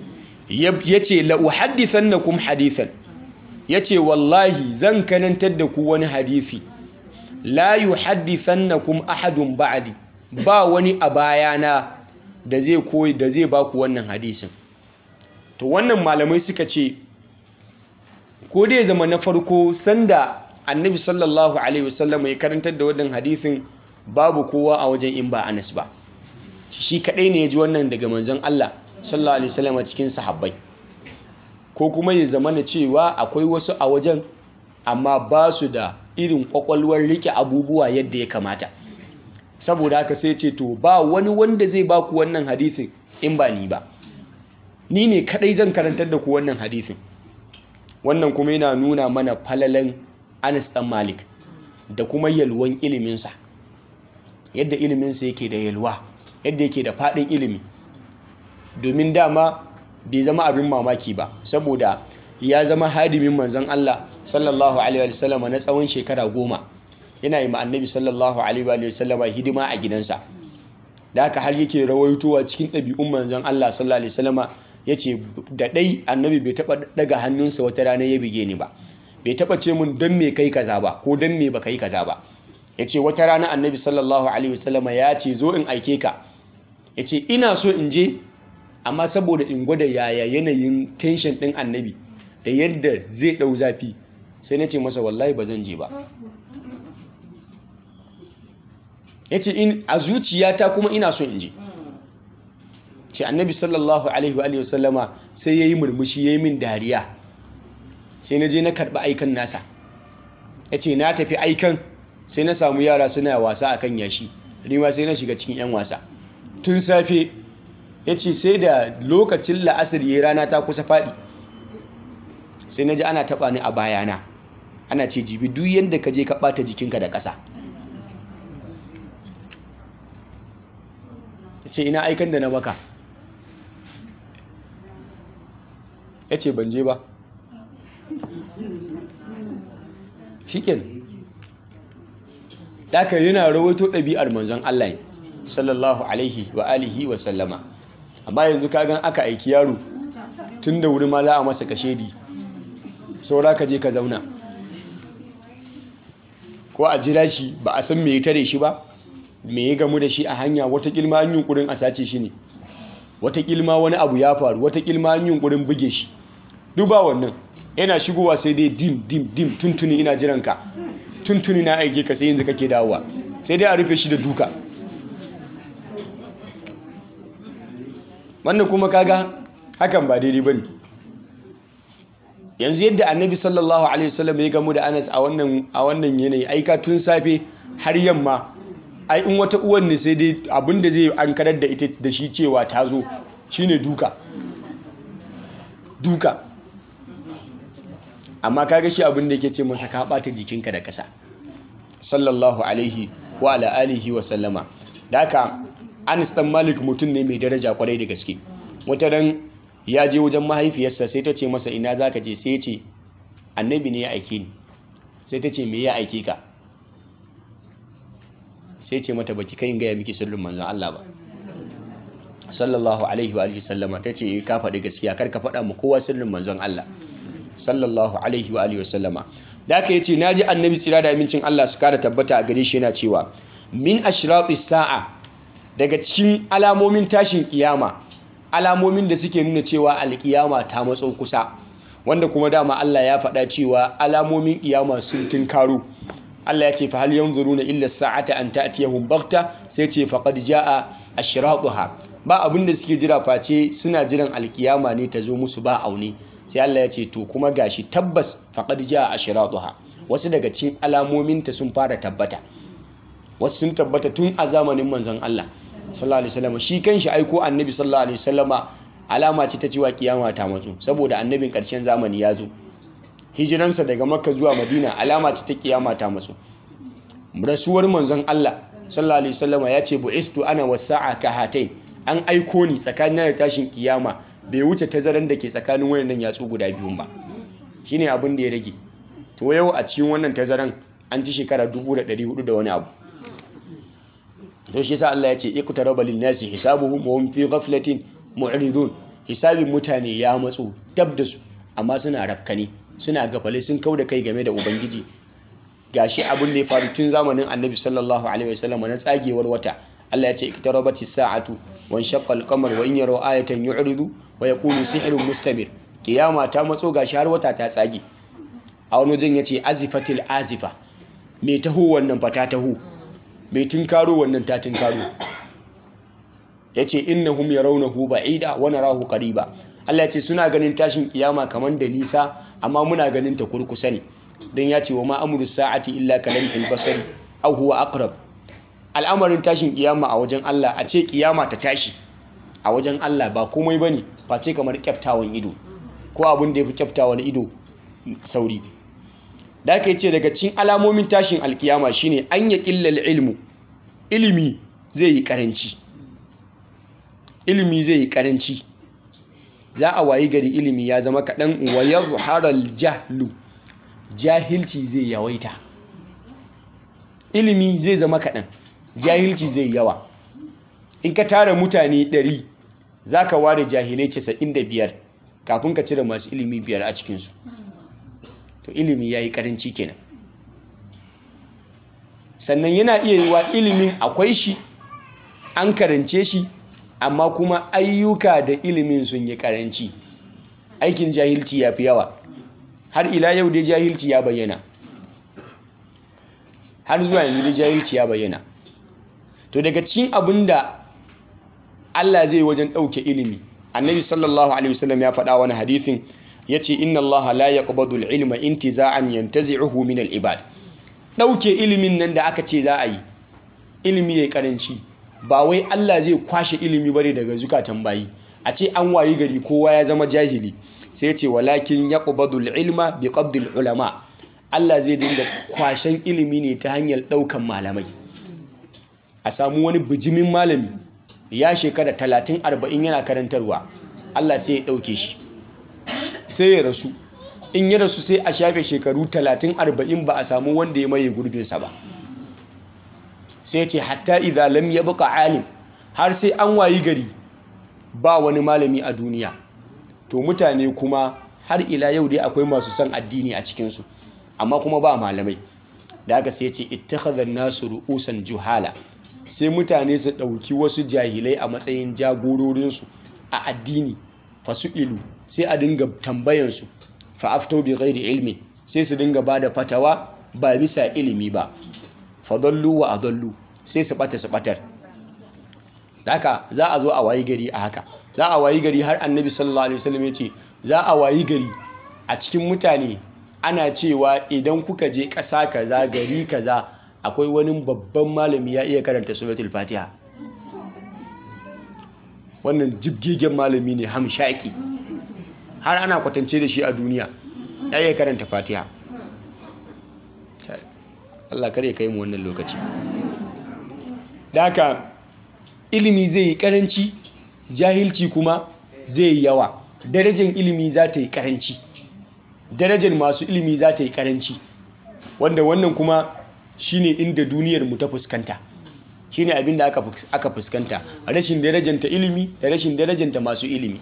yace la uhaddithannakum hadithan, yace wallahi zan kanantar da ku wani hadisi la yuhaddithannakum ahadun ba'di, ba wani a bayana da zai koyi da zai baku wannan hadisin. To wannan malamai suka ce ko dai zama na farko sanda annabi sallallahu alaihi wasallam ya karantar da wannan hadisin babu kowa a wajen in ba Anas ba, shi kadai ne ya ji wannan daga manzon Allah sallallahu alaihi wasallam cikin sahabbai, ko kuma ya zama na cewa akwai wasu a wajen amma ba su da irin kwakwalwar rike abubuwa yadda ya kamata. Saboda haka sai ce to ba wani wanda zai baku wannan hadisin in ba ni ba, ni ne kadai zan karantar da ku wannan hadisin. Wannan kuma yana nuna mana falalan Anas dan Malik da kuma yalwan iliminsa, yadda iliminsa yake da yalwa, yadda yake da faɗin ilimi. Domin dama bai zama abin mamaki ba, saboda ya zama hadimin manzon Allah sallallahu alaihi wasallam na tsawon shekara goma, yana yi ma annabi sallallahu alaihi wasallam hidima a gidansa. Da haka har yake rawaitowa cikin ɗabi'un manzon Allah sallallahu alaihi wasallam yace da dai annabi bai taba daga hannunsa wata rana ya bige ni ba, bai taba ce mun don me kai kaza ba ko don me baka yi kaza ba. Yace wata rana annabi sallallahu alaihi wasallam ya ce zo in aike ka, yace ina so in je amma saboda in gwada yaya yanayin tension din annabi da yadda zai dau zafi sai na ce masa wallahi ba zan je ba. Yace in a zuciyata kuma ina so in je. Ce annabi sallallahu alaihi wa sallama sai yayi murmushi yayi min dariya, sai na je na karɓi aikan nasa. Yace na tafi aikan sai na samu yara suna wasa akan yashi, ni ma sai na shiga cikin yan wasa tun safe. Yace sai da lokacin la'asar yayi rana ta kusa faɗi, sai na ji ana taɓa ni a bayana, ana ce jibi duk yadda ka je ka ɓata jikinka da ƙasa. Yace ina aikan da na baka? Ya ce ban je ba. Shiken daga yana rawaito ɗabi'ar manzon Allah sallallahu alaihi wa alihi wa sallama. Amma yanzu kagan aka aiki yaro tun da wuri ma za a masa kashedi, saura ka je ka zauna, ko a jira shi ba a san me ya tare shi ba, me ya gamu da shi a hanya. Wata kilma an yunkurin a sace shi ne, wata kilma wani abu ya faru, wata kilma an yunkurin buge shi. Duba wannan yana shigowa sai dai dim dim dim tuntuni ina jiran ka, tuntuni na aike ka sai yanzu kake dawowa, sai dai a rufe shi da duka. Wannan kuma kaga hakan ba daidai bane. Yanzu yadda annabi sallallahu alaihi wasallam ya gamu da Anas a wannan a wannan yanayi, aika tun safe har yamma, ai in wata uwan ne sai dai abinda zai ankarar da ita da shi cewa ta zo shine duka duka amma kaga shi abin da yake ce masa ka bata jikinka da kasa sallallahu alaihi wa ala alihi wa sallama. Da haka Anas dan Malik mutum ne mai daraja kwarai da gaske. Wata ran ya je wajen mahaifiyarsa sai ta ce masa ina zaka je, sai ya ce annabi ne ya aike ni. Sai ta ce me ya aike ka? Sai ce mata baki kai in gaya miki sirrin manzon Allah ba sallallahu alaihi wa alihi sallama. Ta ce ka faɗi gaskiya, kar ka faɗa mu kowa sirrin manzon Allah sallallahu alaihi wa alihi sallama. Da aka yace naji annabi tsira da amincin Allah su kara tabbata a gare shi yana cewa min ashratis sa'a, daga cikin alamomin tashin kiyama, alamomin da suke nuna cewa alkiyama ta matso kusa, wanda kuma dama Allah ya faɗa cewa alamomin kiyama sun tinkaro. Allah ya ce fa hal yanzuruna illa sa'ata an ta'tiyahum baghta, sai ce faqad jaa ashratuha. Ba abin da suke jira face suna jiran alkiyama ne ta zo musu ba aune. Sai Allah ya ce to kuma gashi tabbas faqad jaa ashratuha, wasu daga cikin alamomin ta sun fara tabbata. Wasu sun tabbata tun a zamanin manzon Allah sallallahu alaihi wasallam. Shi kanshi aiko annabi sallallahu alaihi wasallama alama ce ta cewa kiyama ta matso, saboda annabin ƙarshen zamani ya zo. hijiransa daga makka zuwa madina alama ce ta kiyama ta matso. Rasuwar manzon Allah sallallahu alaihi wasallama ya ce bu'istu ana wasa'a ka hatain, an aiko ni tsakanin da tashin kiyama bai wuce tazaran da ke tsakanin wayannan yatsu guda biyun ba, shine abin da ya rage. To yau a cikin wannan tazaran an ci shekara dubu da ɗari hudu da wani abu. To shi yasa Allah ya ce iqtaraba lin-nasi hisabuhum wa hum fi ghaflatin mu'ridun. Hisabin mutane ya matso dab da su amma suna rafkane, suna gafale, sun kauda kai game da ubangiji. Gashi abin da ya faru tun zamanin Annabi sallallahu alaihi wasallam na tsagewar wata. Allah ya ce iqtarabatis sa'atu wan shaqqa al-qamar wa in yaraw ayatan yu'ridu wa yaqulu sihrun mustamir. Kiyama ta matso gashi har wata ta tsage. A wani wajen yace azifatil azifa. Me taho wannan fata taho. Me tinkaro wannan ta tinkaro. Yace innahum yarawnahu ba'ida wa narahu qariba. Allah ya ce suna ganin tashin kiyama kaman da nisa amma muna ganin ta kurkusa ne. Dan ya ce wa ma amru sa'ati illa kalamhil basari aw huwa aqrab. Al'amarin tashin kiyama a wajen Allah, a ce kiyama ta tashi a wajen Allah ba komai bane face kamar kyaftawan ido ko abin da yafi kyaftawan ido sauri. Da aka ce daga cikin alamomin tashin alkiyama shine an ya qillal ilmu, ilimi zai yi karanci. Ilimi zai yi karanci. Za a wayi gari ilimi ya zama kaɗan wa yazharal jahlu, jahilci zai yawaita. Ilimi zai zama kaɗan, jahilci zai yawa. In ka tara mutane ɗari za ka ware jahilai casa'in da biyar kafin ka cire masu ilimi biyar a cikinsu. To ilimi ya yi ƙaranci kenan. Sannan yana iya yi wa ilimin akwai shi, an karance shi, amma kuma ayyuka da ilimin sun yi ƙaranci. Aikin jahilci ya fi yawa. Har ila yau dai jahilci ya bayyana. Har zuwa yanzu dai jahilci ya bayyana. To daga cikin abin da Allah zai wajen ɗauke ilimi, Annabi sallallahu alaihi wasallam ya faɗa wani hadithin yace inna Allah la yaqbadu al-ilma intiza'an yantazi'uhu min al-ibad. Ɗauke ilimin nan da aka ce za a yi, ilimi yayi karanci, ba wai Allah zai kwashe ilimi bare daga zukatan bayi. A ce an wayi gari kowa ya zama jahili, sai ya ce walakin yaqbadu al-ilma bi qabdi al-ulama. Allah zai dinga kwashen ilimi ne ta hanyar ɗaukan malamai. A samu wani bijimin malami ya shekara talatin arba'in yana karantarwa, Allah sai ya ɗauke shi, sai ya rasu. In ya rasu sai a shafe shekaru talatin arba'in ba a samu wanda ya maye gurbinsa ba. Sai ce hatta idza lam yabqa alim, har sai an wayi gari ba wani malami a duniya. To mutane kuma har ila yau dai akwai masu son addini a cikinsu, amma kuma ba malamai. Da haka sai ce ittakhadha an-nasu ru'usan juhala, sai mutane su ɗauki wasu jahilai a matsayin jagororinsu a addini. Fasu'ilu, sai a dinga tambayansu, fa'aftau bi ghairi ilmi, sai su dinga ba da fatawa ba bisa ilimi ba. Fadallu wa adallu, sai su ɓata su ɓatar. Haka za a zo a wayi gari a haka. Za a wayi gari har Annabi sallallahu alaihi wasallam ya ce za a wayi gari a cikin mutane ana cewa idan kuka je ƙasa kaza gari kaza akwai wani babban malami ya iya karanta suratul Fatiha. Wannan jibgegen malami ne hamshaki, har ana kwatance da shi a duniya, ya iya karanta Fatiha. Allah kare kai mu wannan lokaci. Da haka ilimi zai yi karanci, jahilci kuma zai yi yawa. Darajar ilimi za ta yi karanci, darajar masu ilimi za ta yi karanci, wanda wannan kuma shine inda duniyar mu ta fuskanta. Shine abin da aka aka fuskanta, rashin darajanta ilimi da rashin darajanta masu ilimi.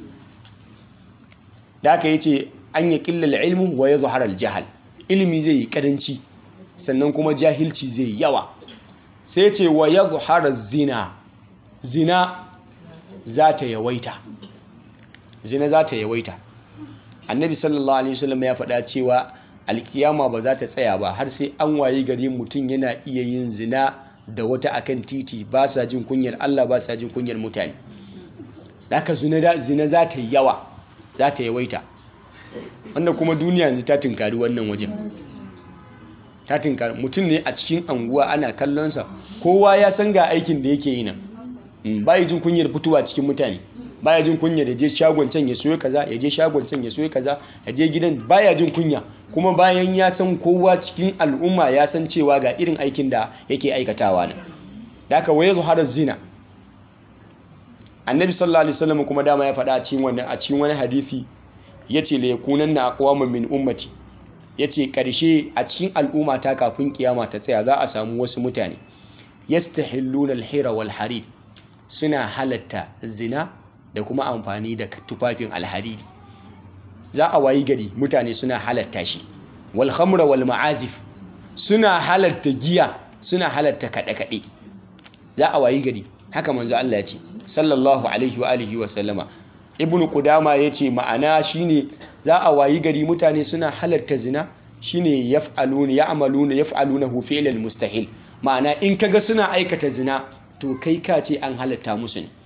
Da aka yace an ya qillal ilmu wa yadhhar al jahl. Ilimi zai yi karanci sannan kuma jahilci zai yawa. Sai yace wa yadhhar zina. Zina za ta yawaita. Zina za ta yawaita. Annabi sallallahu alaihi wasallam ya faɗa cewa alkiyama ba za ta tsaya ba har sai an wayi gari mutum yana iya yin zina da wata akan titi, ba sa jin kunyar Allah, ba sa jin kunyar mutane. Haka zina za ta yawa, za ta yawaita. Wanda kuma duniya yanzu ta tunkari wannan wajen. Ta tunkari mutum ne a cikin anguwa ana kallonsa, kowa ya san ga aikin da yake yi nan. Bai jin kunyar fitowa cikin mutane. baya jin kunya da je shagon can ya soyo kaza, ya je shagon can ya soyo kaza, ya je gidan, baya jin kunya. Kuma bayan ya san kowa cikin al'umma ya san cewa ga irin aikin da yake aikatawa ne. Da haka waye zuharar zina. Annabi sallallahu alaihi wasallam kuma dama ya faɗa a cikin wannan a cikin wani hadisi yace la yakunanna aqwamun min ummati, yace karshe a cikin al'umma ta kafin kiyama ta tsaya za a samu wasu mutane yastahilluna al-hira wal harir, suna halatta zina da kuma amfani da tufafin alhariri. Za a wayi gari mutane suna halatta shi. Wal khamra wal ma'azif, suna halatta giya, suna halatta kaɗe-kaɗe. Za a wayi gari haka manzo Allah ya ce sallallahu alaihi wa alihi wa sallama. Ibnu Qudama ya ce ma'ana shine za a wayi gari mutane suna halatta zina, shine yaf'aluna ya'maluna yaf'alunahu fi'lal mustahil. Ma'ana in kaga suna aikata zina to kai ka ce an halatta musu ne.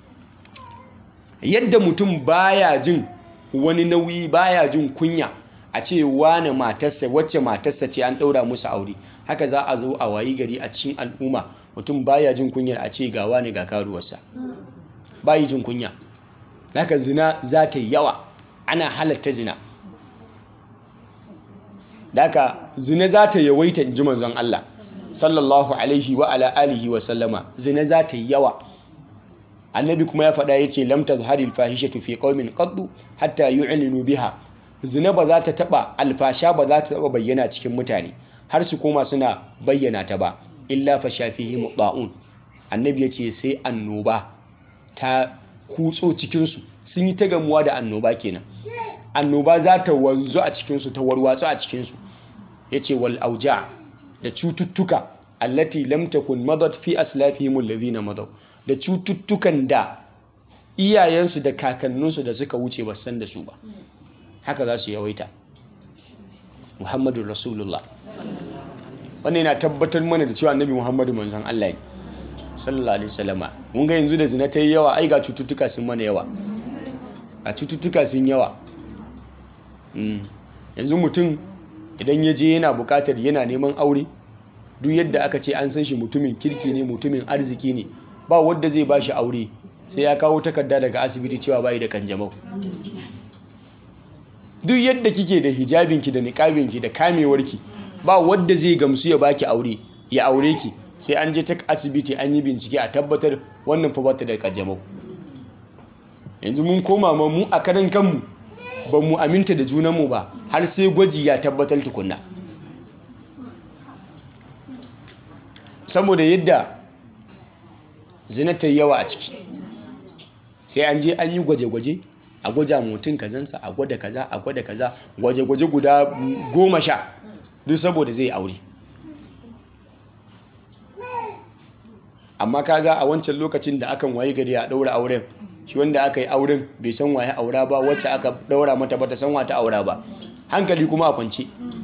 Yadda mutum baya jin wani nauyi, baya jin kunya a ce wane matarsa wacce matarsa ce an ɗaura musu aure, haka za a zo a wayi gari a cikin al'umma mutum baya jin kunyar a ce ga wane ga karuwarsa, bayi jin kunya. Haka zina za ta yi yawa, ana halatta zina. Haka zina za ta yawaita, in ji manzon Allah sallallahu alaihi wa ala alihi wa sallama. Zina za ta yi yawa. Annabi kuma ya faɗa ya ce lam tazhari al-fahishatu fi qaumin qaddu hatta yu'linu biha. Zina ba za ta taba, alfasha ba za ta taba bayyana cikin mutane har su koma suna bayyana ta ba, illa fa shafihim da'un. Annabi ya ce sai annoba ta kutso cikin su, sun yi ta gamuwa da annoba kenan. Annoba za ta wanzu a cikin su, ta warwatsu a cikin su. Yace wal auja, da cututtuka allati lam takun madat fi aslafihim alladhina madaw, da cututtukan da iyayensu da kakanninsu da suka wuce ba san da su ba, haka za su yawaita. Muhammadu Rasulullah. Wannan yana tabbatar mana da cewa Annabi Muhammadu manzon Allah ne sallallahu alaihi wasallama. Mun ga yanzu da zina ta yi yawa, ai ga cututtuka sun mana yawa, a cututtuka sun yawa. Yanzu mutum idan ya je yana bukatar yana neman aure, duk yadda aka ce an san shi mutumin kirki ne, mutumin arziki ne, ba wadda zai ba shi aure sai ya kawo takarda daga asibiti cewa bayi da kanjamau. Duk yadda kike da hijabinki da niqabinki da kamewarki, ba wadda zai gamsu ya baki aure, ya aure ki, sai an je ta asibiti an yi bincike a tabbatar wannan fa bata da kanjamau. Yanzu mun koma ma mu a karan kanmu ba mu aminta da junanmu ba har sai gwaji ya tabbatar tukunna. Saboda yadda zina ta yawa a ciki, sai an je an yi gwaje-gwaje, a gwaja mutum kazansa, a gwada kaza, a gwada kaza, gwaje-gwaje guda goma sha, duk saboda zai aure. Amma kaga a wancan lokacin da akan wayi gari a ɗaura auren, shi wanda aka yi auren bai san waye aura ba, wacce aka ɗaura mata ba ta san wata aura ba, hankali kuma a kwance.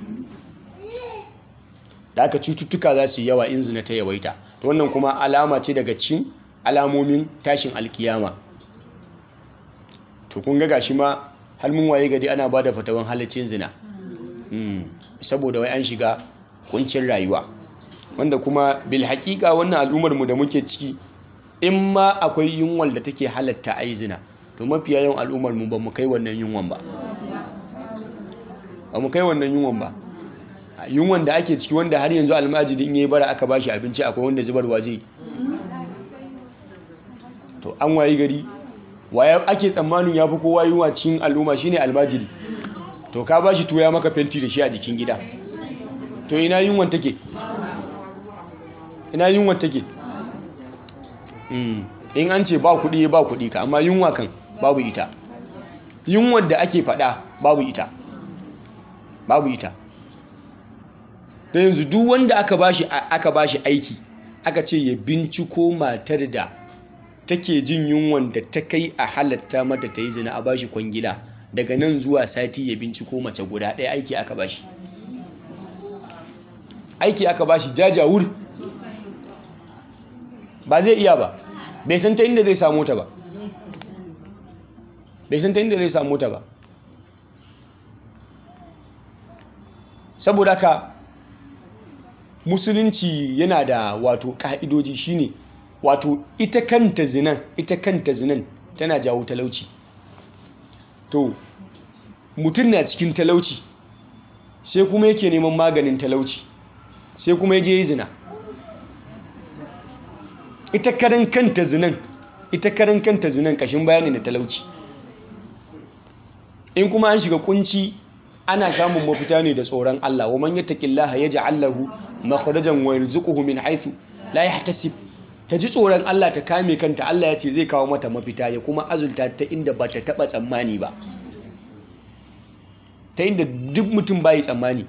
Da aka cututtuka za su yi yawa in zina ta yawaita. To wannan kuma alama ce daga cikin alamomin tashin alkiyama. To kun ga gashi ma har mun waye gari ana bada fatawan halaccin zina, saboda wai an shiga kuncin rayuwa, wanda kuma bil haƙiƙa wannan al'ummar mu da muke ciki, in ma akwai yunwar da take halatta ayi zina, to mafiya yawan al'ummar mu ba mu kai wannan yunwan ba, ba mu kai wannan yunwan ba. Yunwan da ake ciki, wanda har yanzu almajiri in yayi bara aka bashi abinci akwai wanda zubarwa zai. To an wayi gari waye ake tsammanin ya fi kowa yunwa cikin al'umma shine almajiri. To ka bashi tuya maka fenti da shi a jikin gida, to ina yunwan take? Ina yunwan take? In an ce ba kuɗi ba kuɗi ka, amma yunwa kan babu ita. Yunwar da ake faɗa babu ita, babu ita. Da yanzu duk wanda aka bashi aka bashi aiki, aka ce ya binciko matar da take jin yunwan da ta kai a halatta mata ta yi zina, a bashi kwangila daga nan zuwa sati ya binciko mace guda ɗaya. Aiki aka bashi, aiki aka bashi jajawur. Ba zai iya ba, bai san ta inda zai samu ta ba, bai san ta inda zai samu ta ba. Saboda haka musulunci yana da wato ka'idoji, shine wato ita kanta zinan ita kanta zinan tana jawo talauci. To mutum na cikin talauci sai kuma yake neman maganin talauci sai kuma ya je yi zina. ita karan kanta zinan ita karan kanta zinan kashin bayani na talauci. In kuma an shiga kunci ana samun mafita ne da tsoron Allah. Wa man yattaqillaha yaj'al lahu makhrajan wa yarzuquhu min haythu la yahtasib. Ta ji tsoron Allah ta kame kanta, Allah ya ce zai kawo mata mafita ya kuma azulta ta inda ba ta taba tsammani ba, ta inda duk mutum bai tsammani.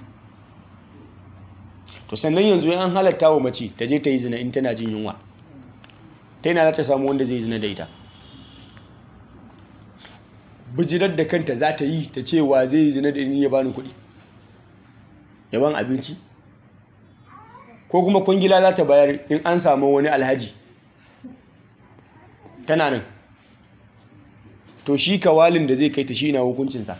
To sannan yanzu an halatta wa mace ta je ta yi zina in tana jin yunwa, ta yana za ta samu wanda zai zina da ita? Bijirar da kanta za ta yi ta ce wa zai zina da ni ya bani kuɗi, ya ban abinci, ko kuma kwangila za ta bayar in an samu wani alhaji tana nan. To shi kawalin da zai kai ta shi na hukuncinsa,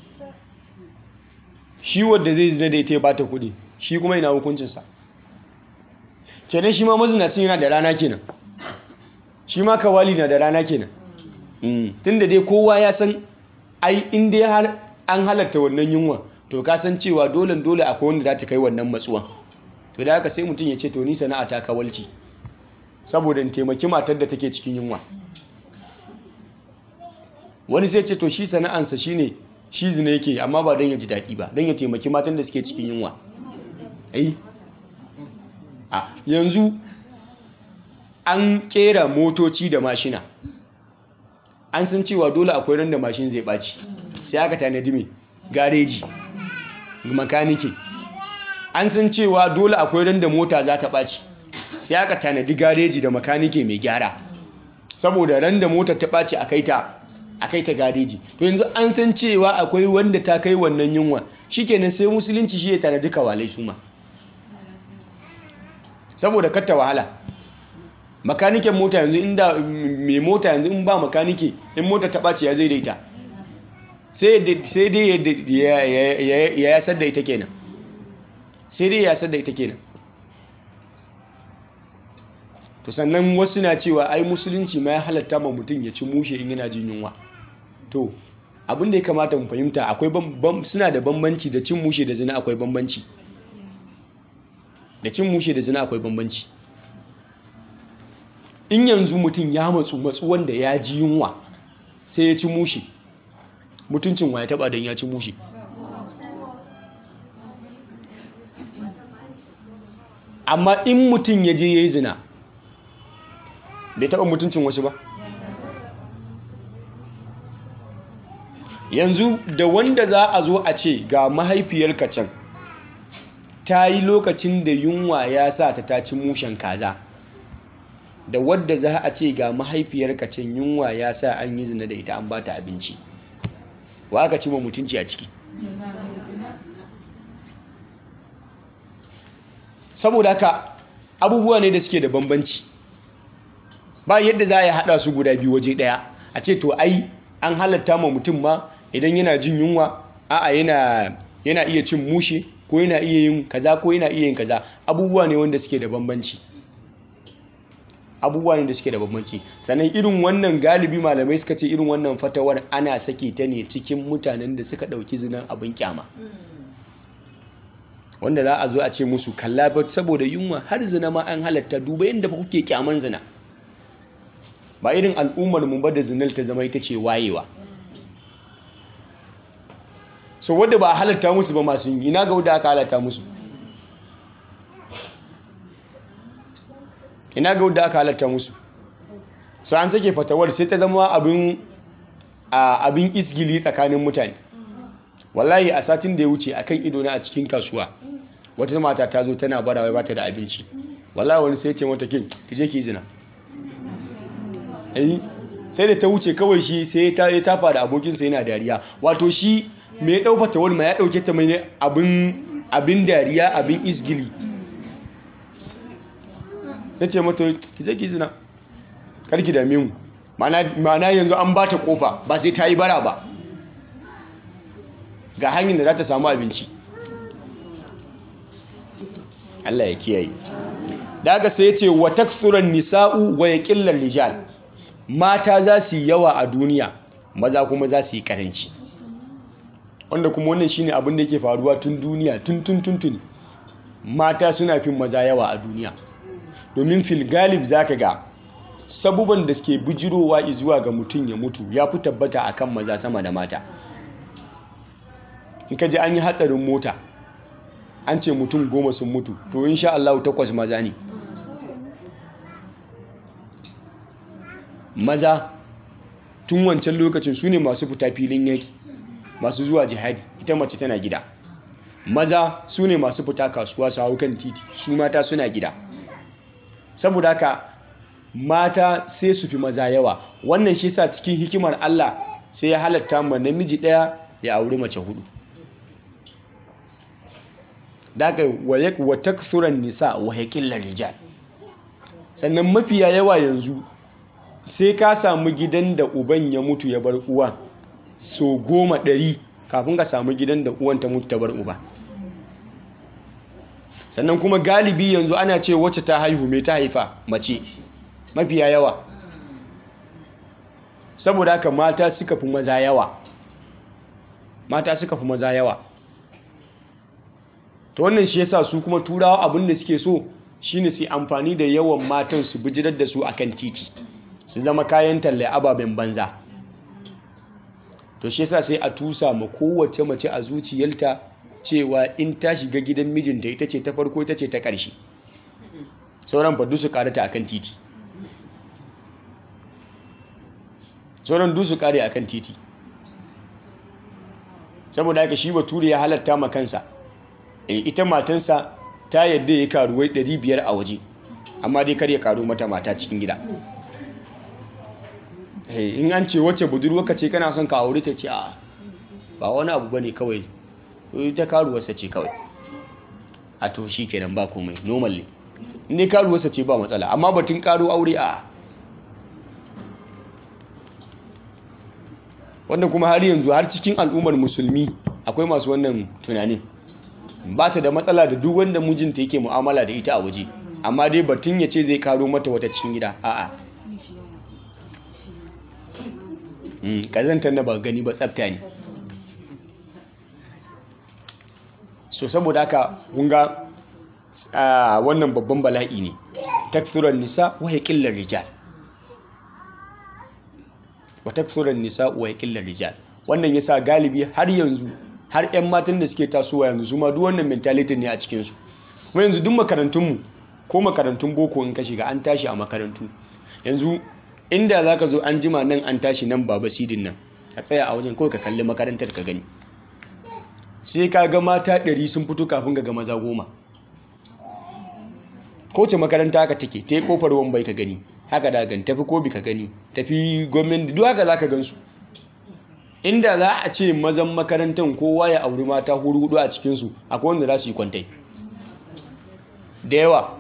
shi wadda zai zina da ita ya bata kuɗi shi kuma ina hukuncinsa. Kenan shi ma mazinacin yana da rana kenan, shi ma kawali na da rana kenan. Tun da dai kowa ya san ai in dai har an halatta wannan yunwa to ka san cewa dole dole akwai wanda za ta kai wannan matsuwan. To da haka sai mutum ya ce to ni sana'a ta kawalci saboda in taimaki matar da take cikin yunwa. Wani sai ce to shi sana'ansa shine shi zina yake amma ba don ya ji daɗi ba, don ya taimaki matan da suke cikin yunwa. ai a yanzu an kera motoci da mashina, an san cewa dole akwai ran da mashin zai ɓaci, sai aka tanadi mai gareji makanike. An san cewa dole akwai ran da mota za ta ɓaci, sai aka tanadi gareji da makanike mai gyara, saboda ran da motar ta ɓaci a kai ta a kai ta gareji. To yanzu an san cewa akwai wanda ta kai wannan yunwa, shikenan sai musulunci shi ya tanadi kawalai su ma, saboda katta wahala. Makaniken mota yanzu inda mai mota yanzu in ba makanike in mota ta ɓaci ya zai daita, sai dai ya yasar da ita kenan, sai dai ya yasar da ita kenan. To sannan wasu na cewa ai musulunci ma ya halatta ma mutum ya ci mushe in yana jin yunwa. To abin da ya kamata mu fahimta, akwai suna da bambanci da cin mushe da zina. Akwai bambanci da cin mushe da zina, akwai bambanci. In yanzu mutum ya matsu matsu wanda ya ji yunwa sai ya ci mushe, mutuncin wa ya taba don ya ci mushe? Amma in mutum ya je ya yi zina bai taba mutuncin wasu ba. Yanzu da wanda za a zo a ce ga mahaifiyarka can ta yi lokacin da yunwa ya sa ta ta ci mushen kaza, da wadda za a ce ga mahaifiyarka can yunwa ya sa an yi zina da ita an ba ta abinci, wa aka ci ma mutunci a ciki? Saboda haka abubuwa ne da suke da bambanci, ba yadda za a yi haɗa su guda biyu waje ɗaya a ce to ai an halatta ma mutum ma idan yana jin yunwa a'a yana yana iya cin mushe ko yana iya yin kaza ko yana iya yin kaza. Abubuwa ne wanda suke da bambanci, abubuwa ne da suke da bambanci. Sannan irin wannan galibi malamai suka ce irin wannan fatawar ana sake ta ne cikin mutanen da suka ɗauki zinan abin kyama, wanda za a zo a ce musu kalla ba saboda yunwa har zina ma an halatta, duba yadda ba kuke kyaman zina. Ba irin al'ummar mu ba da zinar ta zama ita ce wayewa. So wadda ba a halatta musu ba masu yi, ina ga wadda aka halatta musu, ina ga wadda aka halatta musu. So an sake fatawar sai ta zama abin abin isgili tsakanin mutane. Wallahi a satin da ya wuce akan ido na a cikin kasuwa wata mata ta zo tana bara wai bata da abinci. Wallahi wani sai ce mata kin ki je ki zina. Eh sai da ta wuce kawai shi sai ta ya tafa da abokinsa yana dariya. Wato shi me ya dauka tawar ma ya dauke ta mai abin abin dariya, abin isgili. Nace mata ki je ki zina, kar ki dame mu. Ma'ana yanzu an bata kofa ba sai ta yi bara ba, ga hanyar da za ta samu abinci. Allah ya kiyaye. Da haka sai ya ce wa taksuran nisa'u wa yaqillar rijal. mata za su yi yawa a duniya, maza kuma za su yi karanci, wanda kuma wannan shine abin da yake faruwa tun duniya tun tun tun tun mata suna fin maza yawa a duniya. Domin fil galib zaka ga sabuban da suke bijirowa zuwa ga mutum ya mutu ya fi tabbata akan maza sama da mata. In ka ji an yi hatsarin mota an ce mutum goma sun mutu, to insha Allah takwas maza ne. Maza tun wancan lokacin su ne masu fita filin yaki, masu zuwa jihadi, ita mace tana gida. Maza su ne masu fita kasuwa su hau kan titi, su mata suna gida. Saboda haka mata sai su fi maza yawa. Wannan shi sa cikin hikimar Allah sai ya halatta ma namiji ɗaya ya auri mace hudu. Daga wa takthuran nisa wa yaqillar rijal. Sannan mafiya yawa yanzu sai ka samu gidan da uban ya mutu ya bar uwa so goma ɗari kafin ka samu gidan da uwan ta mutu ta bar uba. Sannan kuma galibi yanzu ana ce wacce ta haihu mai ta haifa mace mafiya yawa. Saboda haka mata suka fi maza yawa. Mata suka fi maza yawa. To wannan shi yasa su kuma turawa abin da suke so shine su amfani da yawan matan su bijirar da su akan titi, su zama kayan talle ababen banza. To shi yasa sai a tusa ma kowace mace a zuciyarta cewa in ta shiga gidan mijinta ita ce ta farko, ita ce ta ƙarshe. Sauran fa su karata akan titi. Sauran du su kare akan titi. Saboda haka shi bature ya halatta ma kansa. E, ita matansa ta yadda ya karuwai ɗari biyar a waje, amma dai kar ya karu mata mata cikin gida. E, in an ce wacce budurwa ka ce kana son ka aure ta ce a ba wani abu bane kawai, ita karuwarsa ce kawai. A to shi kenan ba komai, normal ne. In dai karuwarsa ce ba matsala, amma batun karo aure a wanda kuma har yanzu har cikin al'ummar musulmi akwai masu wannan tunanin. Ba ta da matsala da duk wanda mijinta yake mu'amala da ita a waje, amma dai batun ya ce zai karo mata wata cikin gida a'a. Kazantar na ba gani ba tsafta ne. So saboda haka kunga wannan babban bala'i ne. Takthuran nisa wa yaqillar rijal. Wa takthuran nisa wa yaqillar rijal. Wannan yasa galibi har yanzu har 'yan matan da suke tasowa yanzu su ma duk wannan mentality ne a cikinsu. Kuma yanzu duk makarantunmu ko makarantun boko in ka shiga an tashi a makarantu. Yanzu inda za ka zo an jima nan an tashi nan baba sidin nan, ka tsaya a wajen kawai ka kalli makarantar ka gani. Sai ka ga mata ɗari sun fito kafin ga maza goma. Kowace makaranta haka take, ta yi kofar wambai ka gani, haka da gan tafi kobi ka gani, tafi gwamnati duk haka za ka gansu. Inda za a ce mazan makarantar kowa ya auri mata hudu a cikinsu, akwai wanda za su yi kwantai da yawa.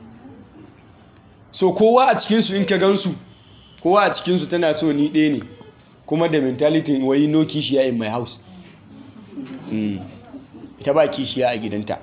So kowa a cikinsu in ka gansu, kowa a cikinsu tana so ni ɗaya ne, kuma da mentality wai no kishiya in my house. Ita ba kishiya a gidanta.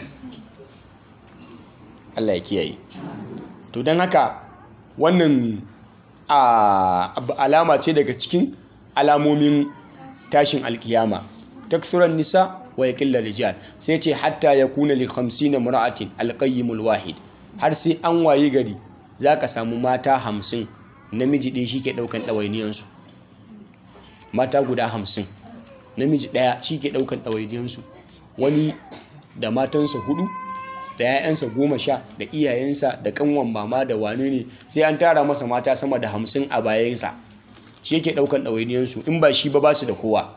Allah ya kiyaye. To don haka wannan alama ce daga cikin alamomin tashin alkiyama. Takthuran nisa wa yaqillar rijal. Sai ce hatta yakuna li khamsina mar'atin alqayyimul wahid. Har sai an wayi gari zaka samu mata hamsin, namiji ɗaya shi ke ɗaukan ɗawainiyansu. Mata guda hamsin, namiji ɗaya shi ke ɗaukan ɗawainiyansu. Wani da matansa hudu, da 'ya'yansa goma sha, da iyayensa, da kanwan mama, da wane ne, sai an tara masa mata sama da hamsin a bayansa. Shi yake ɗaukan ɗawainiyarsu. In ba shi ba ba su da kowa.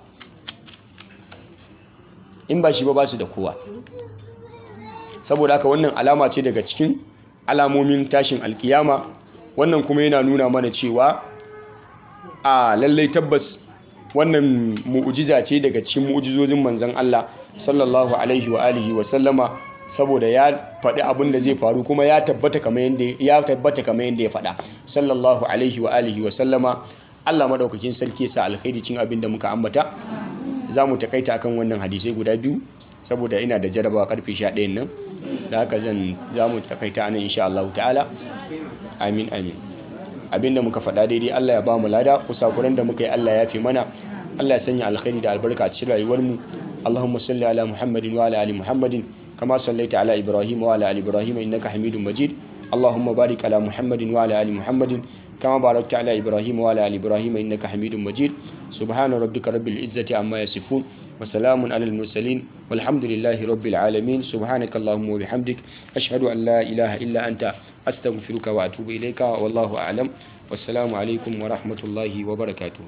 In ba shi ba ba su da kowa. Saboda haka wannan alama ce daga cikin alamomin tashin alkiyama. Wannan kuma yana nuna mana cewa a lallai tabbas wannan mu'ujiza ce daga cikin mu'ujizojin manzon Allah sallallahu alaihi wa alihi wa sallama, saboda ya faɗi abin da zai faru kuma ya tabbata kamar yadda ya tabbata kamar yadda ya faɗa sallallahu alaihi wa alihi wa sallama. Allah madaukakin sarki ya sa alkhairi cin abin da muka ambata. Za mu takaita akan wannan hadisai guda biyu saboda ina da jarabawa karfe sha ɗaya nan, da haka zan za mu takaita anan insha Allah ta'ala. Amin amin. abinda muka faɗa daidai Allah ya ba mu lada, kusakuran da muka yi Allah ya fi mana. Allah ya sanya alkhairi da albarka a cikin rayuwar mu. Allahumma salli ala Muhammadin wa ala ali Muhammadin kama sallaita ala Ibrahim wa ala ali Ibrahim innaka Hamidum Majid. Allahumma barik ala Muhammadin wa ala ali Muhammadin kama barakta ala Ibrahim wa ala ali Ibrahim innaka Hamidum Majid. Subhana rabbika rabbil izzati amma yasifun wa salamun alal mursalin walhamdulillahi rabbil alamin. Subhanakallahumma wa bihamdik ashhadu an la ilaha illa anta astaghfiruka wa atubu ilayka wallahu a'lam. Wassalamu alaikum wa rahmatullahi wa barakatuh.